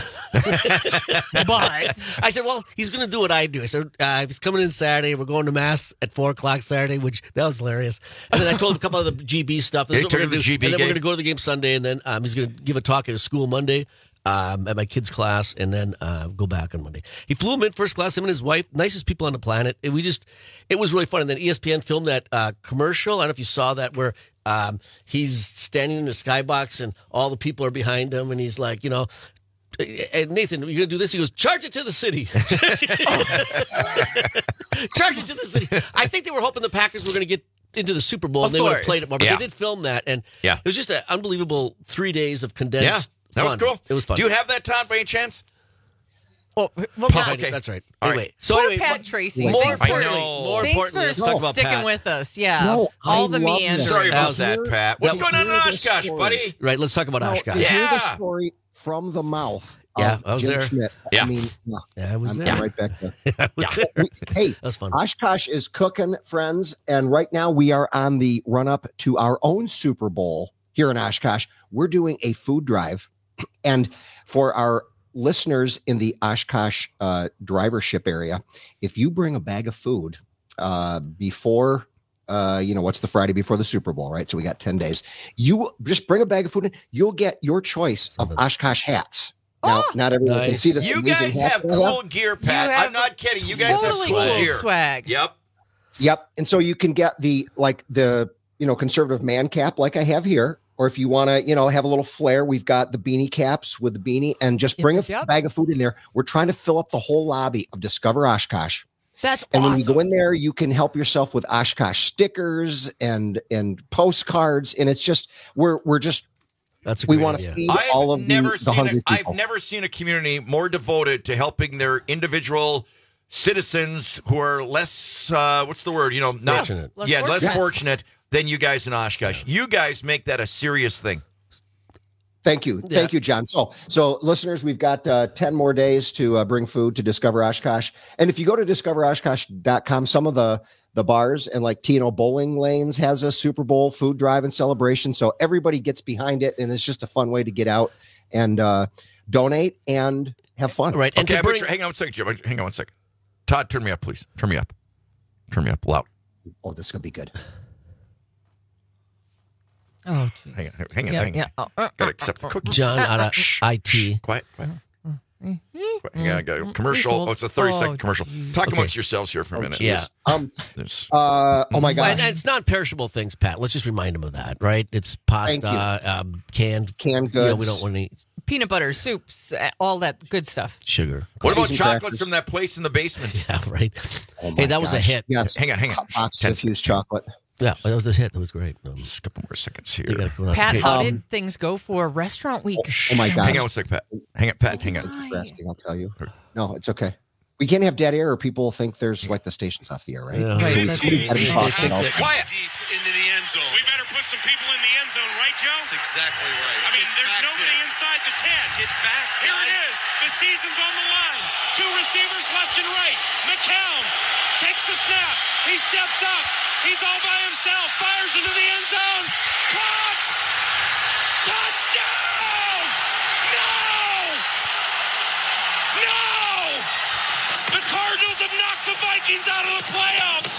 But I said, "Well, he's going to do what I do." I said, "He's coming in Saturday. We're going to mass at 4:00 Saturday," which that was hilarious. And then I told him a couple of the GB stuff. This is what we're going to do. And then we're going to go to the game Sunday, and then he's going to give a talk at his school Monday. At my kid's class, and then go back on Monday. He flew him in first class, him and his wife, nicest people on the planet. And it was really fun. And then ESPN filmed that commercial. I don't know if you saw that, where he's standing in the skybox and all the people are behind him, and he's like, "And Nathan, you're going to do this?" He goes, "Charge it to the city." Charge it to the city. I think they were hoping the Packers were going to get into the Super Bowl, and they would have played it more. But they did film that, and it was just an unbelievable 3 days of condensed That fun. was cool. It was fun. Do you have that, Todd, by any chance? Well, okay. That's right. Anyway, Pat Tracy. More importantly, thanks for let's talk about sticking Pat. with us. Yeah, No, all I the love meanders. this. Sorry about that, Pat. What's going on in Oshkosh, buddy? Right, let's talk about Oshkosh. To hear the story from the mouth of I was Jim there. Schmidt. Yeah. I mean, I was I'm there. right back there. I was there. Hey, That's fun. Oshkosh is cooking, friends, and right now we are on the run-up to our own Super Bowl here in Oshkosh. We're doing a food drive, and for our listeners in the Oshkosh drivership area, if you bring a bag of food before what's the Friday before the Super Bowl, right? So we got 10 days. You just bring a bag of food in, you'll get your choice of Oshkosh hats. Now, not everyone can see this. You guys have cool gear, Pat. I'm not kidding. You guys have cool gear. Swag. Yep. And so you can get the conservative man cap like I have here. Or if you want to, have a little flair, we've got the beanie caps with the beanie, and just bring a bag of food in there. We're trying to fill up the whole lobby of Discover Oshkosh. That's and awesome. When you go in there, you can help yourself with Oshkosh stickers and postcards, and it's just we want to feed all of the hungry people. I've never seen a community more devoted to helping their individual citizens who are less fortunate. Less fortunate than you guys in Oshkosh. You guys make that a serious thing. Thank you. Thank you, John. So listeners, we've got 10 more days to bring food to Discover Oshkosh. And if you go to discoveroshkosh.com, some of the bars and like Tino Bowling Lanes has a Super Bowl food drive and celebration. So everybody gets behind it, and it's just a fun way to get out and donate and have fun. Right. And okay, hang on one second, Jim. Hang on one second. Todd, turn me up, please. Turn me up loud. Oh, this is going to be good. Oh, geez. Hang on. Yeah. Gotta accept the cookie. John out of IT. Quiet. Yeah, I got a commercial. Oh, it's a 30-second commercial. Talk amongst yourselves here for a minute. Yeah. Oh my God. And it's non-perishable things, Pat. Let's just remind them of that, right? It's pasta, canned goods. We don't want to eat peanut butter, soups, all that good stuff. Sugar. What about chocolates from that place in the basement? Yeah, right. Oh hey, that was a hit. Yes. Hang on. Box infused chocolate. Yeah, that was the hit. That was great. Just a couple more seconds here. Pat, how did things go for Restaurant Week? Oh my God! Hang on one sec, Pat. Hang on. I'll tell you. No, it's okay. We can't have dead air, or people think there's like the station's off the air, right? Yeah. So somebody's got to be talking. Quiet. Deep into the end zone. We better put some people in the end zone, right, Joe? That's exactly right. I mean, there's nobody inside the 10. Get back, guys. Here it is. The season's on the line. 2 receivers left and right. McCown takes the snap. He steps up. He's all by himself. Fires into the end zone. Caught! Touchdown! No! The Cardinals have knocked the Vikings out of the playoffs.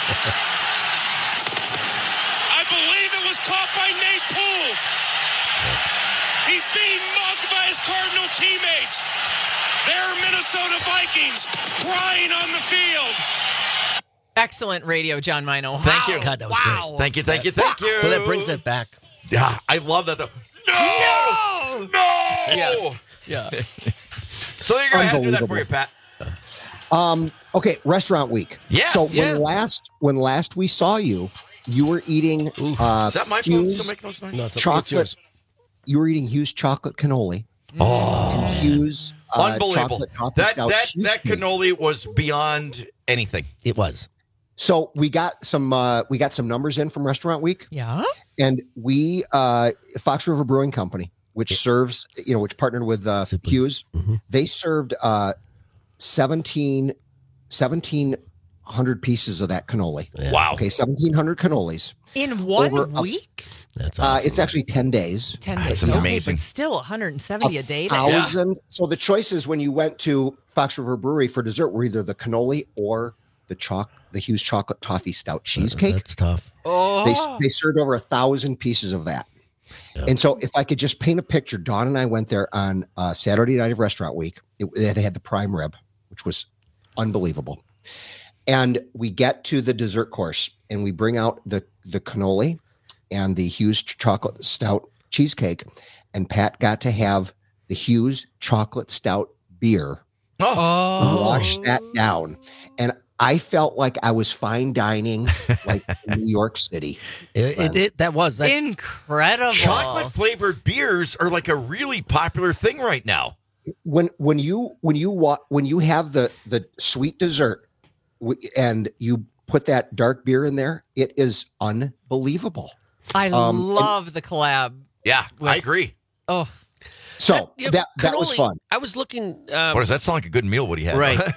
I believe it was caught by Nate Poole. He's being mugged by his Cardinal teammates. They're Minnesota Vikings crying on the field. Excellent radio, John Mino. Thank you. God, that was great. Thank you. Well, that brings it back. Yeah, I love that. No! Yeah. So you're going to have to do that for you, Pat. Okay, Restaurant Week. Yes, So yeah. when last we saw you, you were eating. Is that my phone still making those noises? No, it's chocolate. yours. You were eating Hughes chocolate cannoli. Oh, and Hughes unbelievable! chocolate toffee stout That cheesecake. cannoli was beyond anything. It was. So we got some numbers in from Restaurant Week. Yeah. And we Fox River Brewing Company, which serves, which partnered with Hughes, they served 1,700 pieces of that cannoli. Yeah. Wow. Okay, 1,700 cannolis. In 1 week? That's awesome. It's actually 10 days. 10 That's days. Okay, amazing. but still 170 a day. then. 1,000. So the choices when you went to Fox River Brewery for dessert were either the cannoli or the Hughes chocolate toffee stout cheesecake. That's tough. Oh. They served over 1,000 pieces of that. And so if I could just paint a picture, Dawn and I went there on Saturday night of Restaurant Week. They had the prime rib, which was unbelievable. And we get to the dessert course and we bring out the cannoli and the Hughes chocolate stout cheesecake. And Pat got to have the Hughes chocolate stout beer. Wash that down. And I felt like I was fine dining, like in New York City. That was incredible. Chocolate flavored beers are like a really popular thing right now. When you have the sweet dessert and you put that dark beer in there, it is unbelievable. I love the collab. Yeah, I agree. Oh, so that was fun. I was looking. What does that sound like? A good meal? What do you have? Right.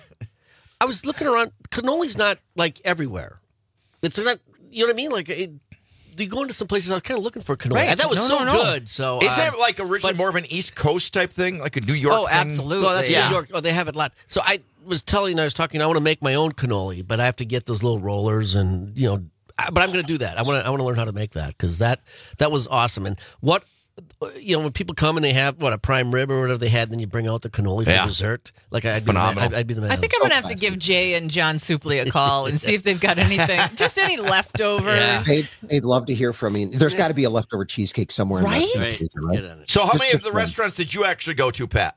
I was looking around. Cannoli's not like everywhere. It's not. You know what I mean? Like you go into some places. I was kind of looking for cannoli. Right. And that was good. So is that like originally more of an East Coast type thing, like a New York? thing? Absolutely. Well, that's New York. Oh, they have it a lot. So I was talking. I want to make my own cannoli, but I have to get those little rollers, and but I'm going to do that. I want to learn how to make that because that was awesome. And what. When people come and they have a prime rib or whatever they had, then you bring out the cannoli for dessert. Like I'd be the man. I think I'm gonna have to give Jay and John Suplee a call and see if they've got anything, just any leftovers. Yeah. They'd love to hear from you. There's got to be a leftover cheesecake somewhere, right? In that season, right? So, how many of the restaurants did you actually go to, Pat?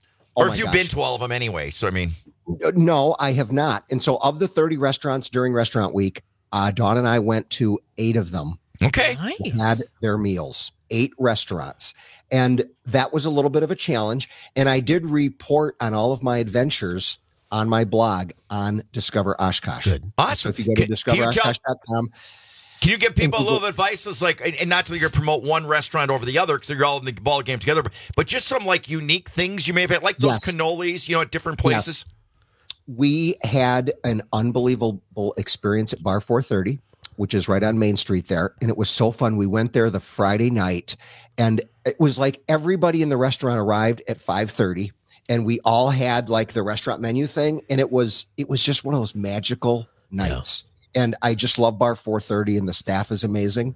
Or have you been to all of them anyway? So, I mean, no, I have not. And so, of the 30 restaurants during Restaurant Week, Dawn and I went to 8 of them. Okay, nice. Had their meals. 8 restaurants. And that was a little bit of a challenge. And I did report on all of my adventures on my blog on Discover Oshkosh. Good. Awesome. So if you go to discoveroshkosh.com. Can you give people a little advice? It's like, and not to promote one restaurant over the other because you're all in the ball game together, but just some like unique things you may have had, like those cannolis, at different places. Yes. We had an unbelievable experience at Bar 430. Which is right on Main Street there. And it was so fun. We went there the Friday night and it was like everybody in the restaurant arrived at 5:30 and we all had like the restaurant menu thing. And it was just one of those magical nights. Yeah. And I just love Bar 430 and the staff is amazing.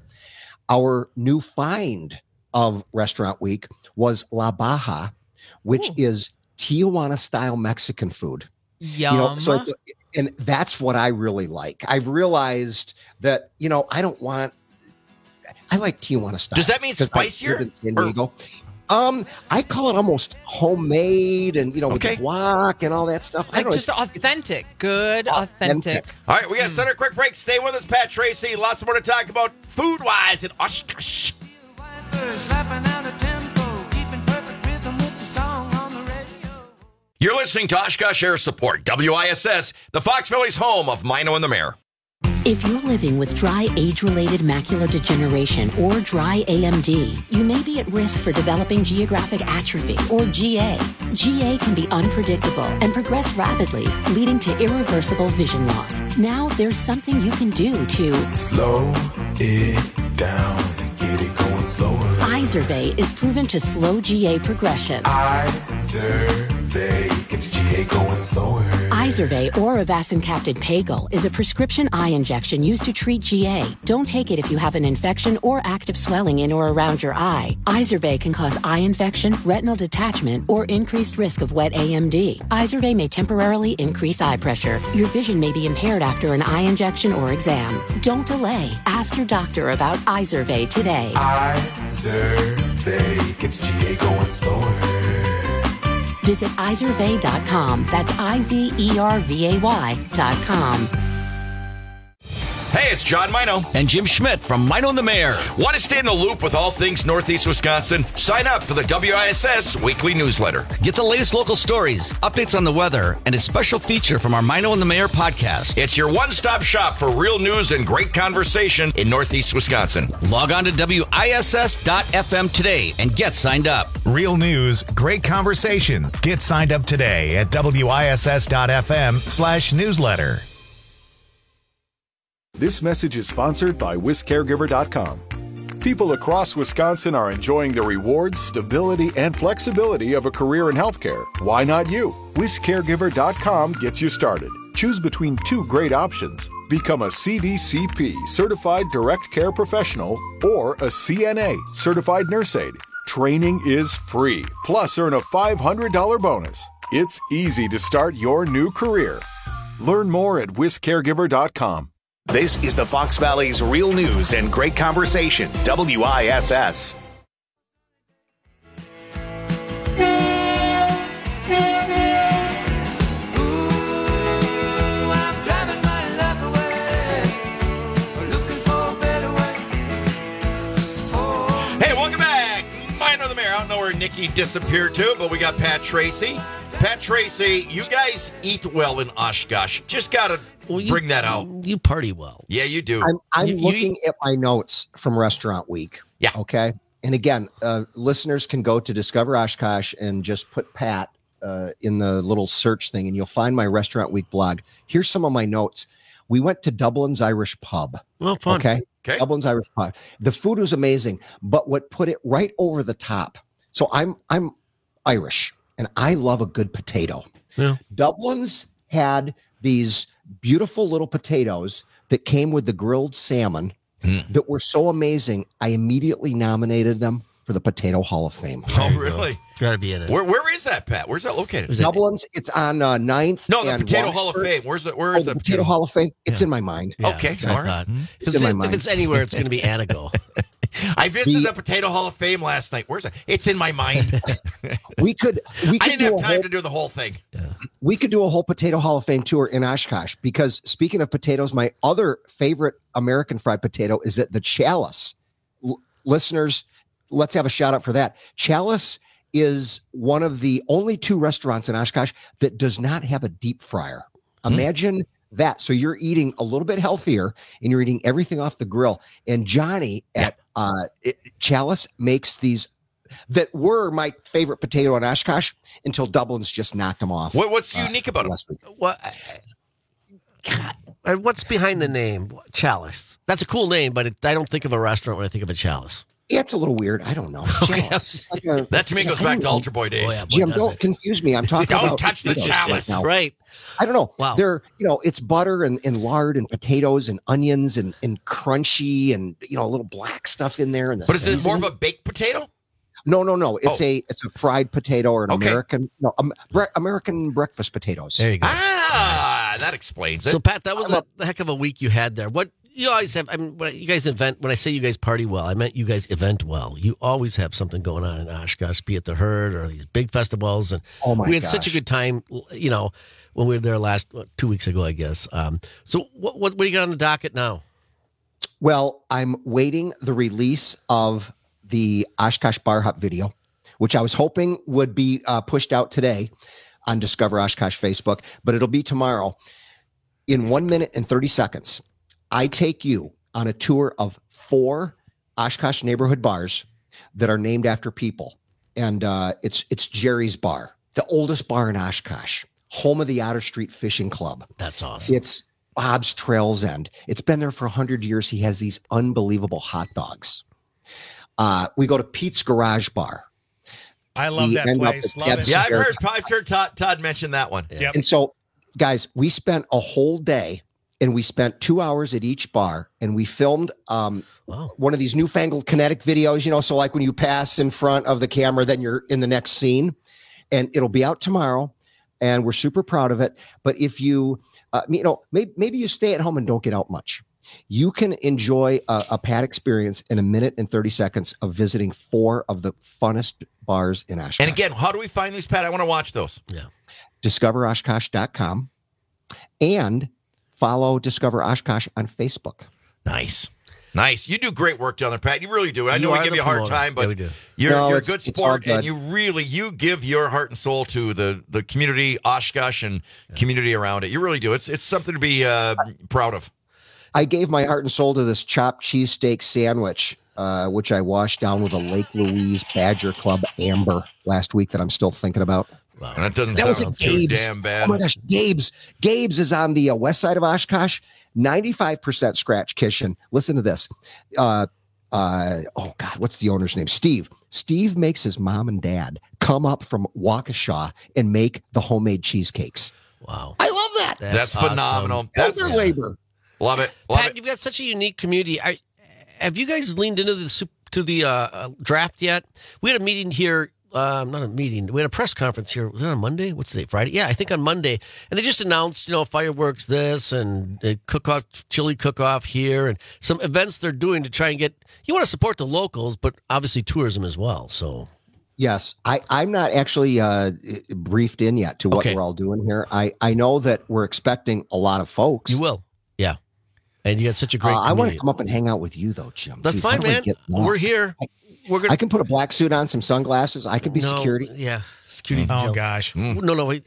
Our new find of Restaurant Week was La Baja, which is Tijuana style Mexican food. Yum. So and that's what I really like. I've realized that, I like Tijuana style. Does that mean spicier? In San Diego. I call it almost homemade and, with the guac and all that stuff. I Like don't know, just authentic. Good, authentic. All right, we got to send a quick break. Stay with us, Pat Tracy. Lots more to talk about food-wise in Oshkosh. You're listening to Oshkosh Air Support, WISS, the Fox Valley's home of Mino and the Mayor. If you're living with dry age-related macular degeneration or dry AMD, you may be at risk for developing geographic atrophy or GA. GA can be unpredictable and progress rapidly, leading to irreversible vision loss. Now there's something you can do to slow it down and get it going slower. Izervay is proven to slow GA progression. Izervay gets GA going slower. Izervay or avacincaptad pagel is a prescription eye injection used to treat GA. Don't take it if you have an infection or active swelling in or around your eye. Izervay can cause eye infection, retinal detachment, or increased risk of wet AMD. Izervay may temporarily increase eye pressure. Your vision may be impaired after an eye injection or exam. Don't delay. Ask your doctor about Izervay today. Izervay gets GA going slower. Visit Izervay.com. That's IZERVAY.com. Hey, it's John Mino. And Jim Schmidt from Mino and the Mayor. Want to stay in the loop with all things Northeast Wisconsin? Sign up for the WISS weekly newsletter. Get the latest local stories, updates on the weather, and a special feature from our Mino and the Mayor podcast. It's your one-stop shop for real news and great conversation in Northeast Wisconsin. Log on to WISS.FM today and get signed up. Real news, great conversation. Get signed up today at WISS.FM/newsletter. This message is sponsored by WisCaregiver.com. People across Wisconsin are enjoying the rewards, stability, and flexibility of a career in healthcare. Why not you? WisCaregiver.com gets you started. Choose between two great options. Become a CDCP, Certified Direct Care Professional, or a CNA, Certified Nurse Aide. Training is free, plus earn a $500 bonus. It's easy to start your new career. Learn more at WisCaregiver.com. This is the Fox Valley's real news and great conversation, WISS. Hey, welcome back. Mino the Mayor. I don't know where Nikki disappeared to, but we got Pat Tracy. Pat Tracy, you guys eat well in Oshkosh. Just got to bring that out. You party well. Yeah, you do. I'm looking at my notes from Restaurant Week. Yeah. Okay. And again, listeners can go to Discover Oshkosh and just put Pat in the little search thing, and you'll find my Restaurant Week blog. Here's some of my notes. We went to Dublin's Irish Pub. Well, fun. Okay. Dublin's Irish Pub. The food was amazing, but what put it right over the top. So I'm Irish, and I love a good potato. Yeah. Dublin's had these beautiful little potatoes that came with the grilled salmon that were so amazing. I immediately nominated them for the Potato Hall of Fame. Oh, really? Got to be in it. Where is that, Pat? Where's that located? Dublin's. It's on 9th. No, the and Potato Hall of Washburn. Fame. Where is the Potato Hall of Fame? It's in my mind. Yeah, Okay, that's what I thought. It's in my mind. If it's anywhere, it's going to be Anago. I visited the Potato Hall of Fame last night. Where's that? It's in my mind. We could I didn't have time to do the whole thing. We could do a whole Potato Hall of Fame tour in Oshkosh, because speaking of potatoes, my other favorite American fried potato is at the Chalice. Listeners, let's have a shout out for that. Chalice is one of the only two restaurants in Oshkosh that does not have a deep fryer. Imagine that. So you're eating a little bit healthier and you're eating everything off the grill. And Johnny at Chalice makes these that were my favorite potato in Oshkosh until Dublin's just knocked them off. What's unique about them? What's behind the name? Chalice. That's a cool name, but I don't think of a restaurant when I think of a chalice. Yeah, it's a little weird. I don't know. Chalice. That to me goes back to Ultra Boy days. Oh, yeah, Jim, don't confuse me. I'm talking about don't touch the chalice. Right now. Right. I don't know. Wow. They're, it's butter and lard and potatoes and onions and crunchy and, a little black stuff in there. And But is it more of a baked potato? No. It's a fried potato or an American breakfast potatoes. There you go. Ah, that explains it. So, Pat, that was a heck of a week you had there. What you always have. I mean, when you guys event. When I say you guys party well, I meant you guys event well. You always have something going on in Oshkosh, be it the Herd or these big festivals. And we had such a good time. You know, when we were there last 2 weeks ago, I guess. So what do you got on the docket now? Well, I'm waiting the release of the Oshkosh Bar Hop video, which I was hoping would be pushed out today on Discover Oshkosh Facebook, but it'll be tomorrow. In 1 minute and 30 seconds, I take you on a tour of 4 Oshkosh neighborhood bars that are named after people. And it's Jerry's Bar, the oldest bar in Oshkosh, home of the Otter Street Fishing Club. That's awesome. It's Bob's Trails End. It's been there for 100 years. He has these unbelievable hot dogs. We go to Pete's Garage Bar. I love that place. Love it. Yeah, I've heard Todd mention that one. Yep. And so, guys, we spent a whole day and we spent 2 hours at each bar and we filmed one of these newfangled kinetic videos, you know, so like when you pass in front of the camera, then you're in the next scene, and it'll be out tomorrow. And we're super proud of it. But if you, maybe you stay at home and don't get out much, you can enjoy a Pat experience in 1 minute and 30 seconds of visiting 4 of the funnest bars in Oshkosh. And again, how do we find these, Pat? I want to watch those. Yeah. DiscoverOshkosh.com and follow Discover Oshkosh on Facebook. Nice. You do great work down there, Pat. You really do. I know You we are give the you a hard promoter. time, but Yeah, we do. you're a good it's all sport, and good. you give your heart and soul to the community, Oshkosh, and community around it. You really do. It's something to be proud of. I gave my heart and soul to this chopped cheesesteak sandwich, which I washed down with a Lake Louise Badger Club Amber last week that I'm still thinking about. Wow. That doesn't That was sound at too Gabe's. damn bad. Oh my gosh, Gabe's is on the west side of Oshkosh. 95% scratch kitchen. Listen to this. Oh God, what's the owner's name? Steve. Steve makes his mom and dad come up from Waukesha and make the homemade cheesecakes. Wow, I love that. That's phenomenal. Awesome. That's their labor. Love it. Pat, you've got such a unique community. Have you guys leaned into the draft yet? We had a meeting here. Not a meeting. We had a press conference here. Was it on Monday? What's today? Friday? Yeah, I think on Monday. And they just announced, fireworks this and a cook-off, chili cook-off here, and some events they're doing to try and get. You want to support the locals, but obviously tourism as well. So. Yes, I'm not actually briefed in yet to what we're all doing here. I know that we're expecting a lot of folks. You will. Yeah. And you got such a great I want to community. come up and hang out with you, though, Jim. That's Jeez, fine, how do I man. get that? We're here. I can put a black suit on, some sunglasses. I can be security. Yeah, security. Oh, detail. gosh. No, wait.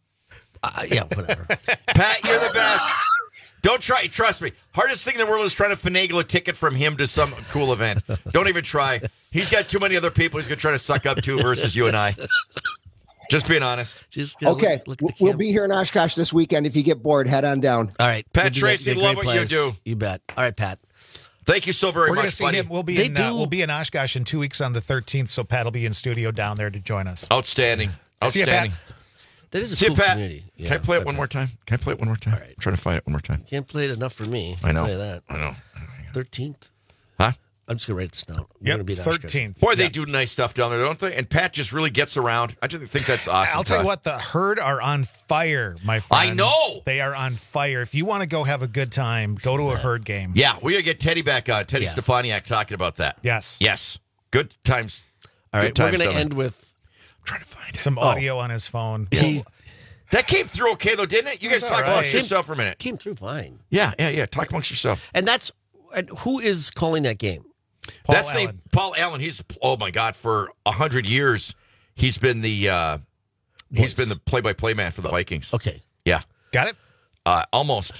Yeah, whatever. Pat, you're the best. Don't try. Trust me. Hardest thing in the world is trying to finagle a ticket from him to some cool event. Don't even try. He's got too many other people he's going to try to suck up to versus you and I. Just being honest. Okay, we'll be here in Oshkosh this weekend. If you get bored, head on down. All right. Pat Tracy, love what you do. You bet. All right, Pat. Thank you so very We're going to much, see buddy. him. We'll be in Oshkosh in 2 weeks on the 13th, so Pat will be in studio down there to join us. Outstanding. See you, Pat. That is a See you, cool Pat. community. Yeah, Can I play it one more time? All right. I'm trying to find it one more time. Can't play it enough for me. I know. I'll tell you that. I know. 13th. Huh? I'm just going to write this down. Yep, Gonna be at Oshkosh. 13th. Boy, they do nice stuff down there, don't they? And Pat just really gets around. I just think that's awesome. I'll tell you what, the Herd are on fire, my friend. I know. They are on fire. If you want to go have a good time, go to a Herd game. Yeah, we got to get Teddy back on. Teddy Stefaniak talking about that. Yes. Good times. All right, we're going to end with trying to find some audio on his phone. That came through okay, though, didn't it? You guys That's talk all right. amongst yourself for a minute. Came through fine. Yeah. Talk amongst yourself. And who is calling that game? That's Paul Allen. He's my God, for 100 years he's been the play-by-play man for the Vikings. Okay. Yeah. Got it? Almost.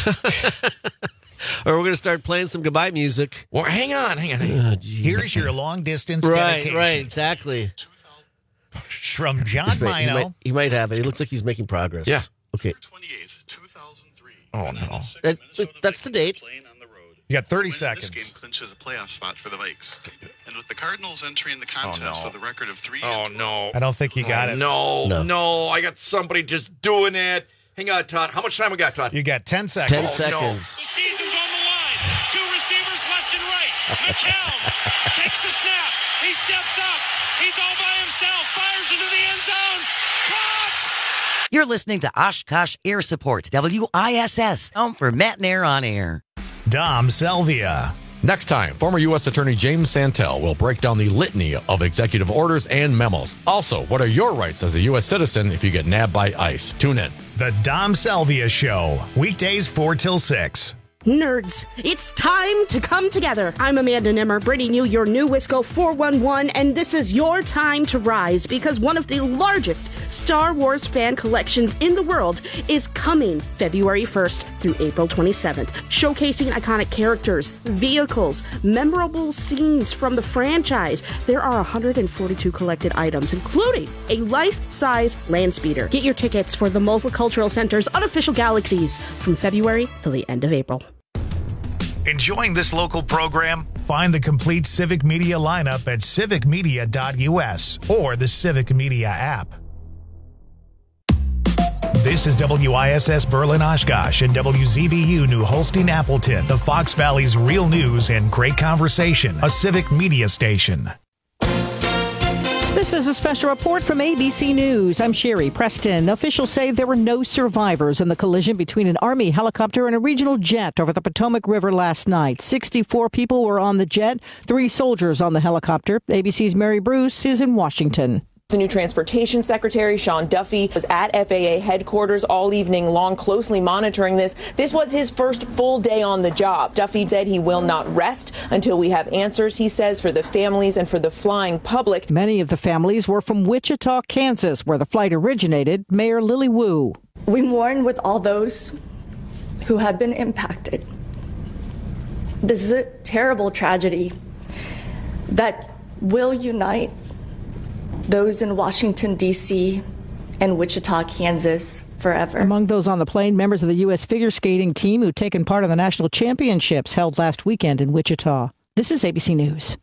Or we're going to start playing some goodbye music. Well, hang on. Here's your long distance Right, dedication. exactly. From John Mino. He might have it. He looks like he's making progress. Yeah. Okay. 28th, 2003. Oh, no. That's the date. You got 30 This seconds. game clinches a playoff spot for the Vikes. And with the Cardinals entering the contest with a record of 3 Oh, no. I don't think you got it. No. I got somebody just doing it. Hang on, Todd. How much time we got, Todd? You got 10 seconds. 10 seconds. The season's on the line. 2 receivers left and right. McCown takes the snap. He steps up. He's all by himself. Fires into the end zone. Caught! You're listening to Oshkosh Air Support, WISS, home for Matt and Air on Air. Dom Selvia. Next time, former U.S. Attorney James Santel will break down the litany of executive orders and memos. Also, what are your rights as a U.S. citizen if you get nabbed by ICE? Tune in. The Dom Selvia Show, weekdays 4 till 6. Nerds, it's time to come together. I'm Amanda Nimmer, bringing you your new Wisco 411, and this is your time to rise because one of the largest Star Wars fan collections in the world is coming February 1st through April 27th, showcasing iconic characters, vehicles, memorable scenes from the franchise. There are 142 collected items, including a life-size land speeder. Get your tickets for the Multicultural Center's unofficial galaxies from February till the end of April. Enjoying this local program? Find the complete Civic Media lineup at civicmedia.us or the Civic Media app. This is WISS Berlin Oshkosh and WZBU New Holstein Appleton, the Fox Valley's real news and great conversation, a Civic Media station. This is a special report from ABC News. I'm Sherry Preston. Officials say there were no survivors in the collision between an Army helicopter and a regional jet over the Potomac River last night. 64 people were on the jet, 3 soldiers on the helicopter. ABC's Mary Bruce is in Washington. The new Transportation Secretary, Sean Duffy, was at FAA headquarters all evening long, closely monitoring this. This was his first full day on the job. Duffy said he will not rest until we have answers, he says, for the families and for the flying public. Many of the families were from Wichita, Kansas, where the flight originated. Mayor Lily Wu. We mourn with all those who have been impacted. This is a terrible tragedy that will unite those in Washington, D.C. and Wichita, Kansas forever. Among those on the plane, members of the U.S. figure skating team who'd taken part in the national championships held last weekend in Wichita. This is ABC News.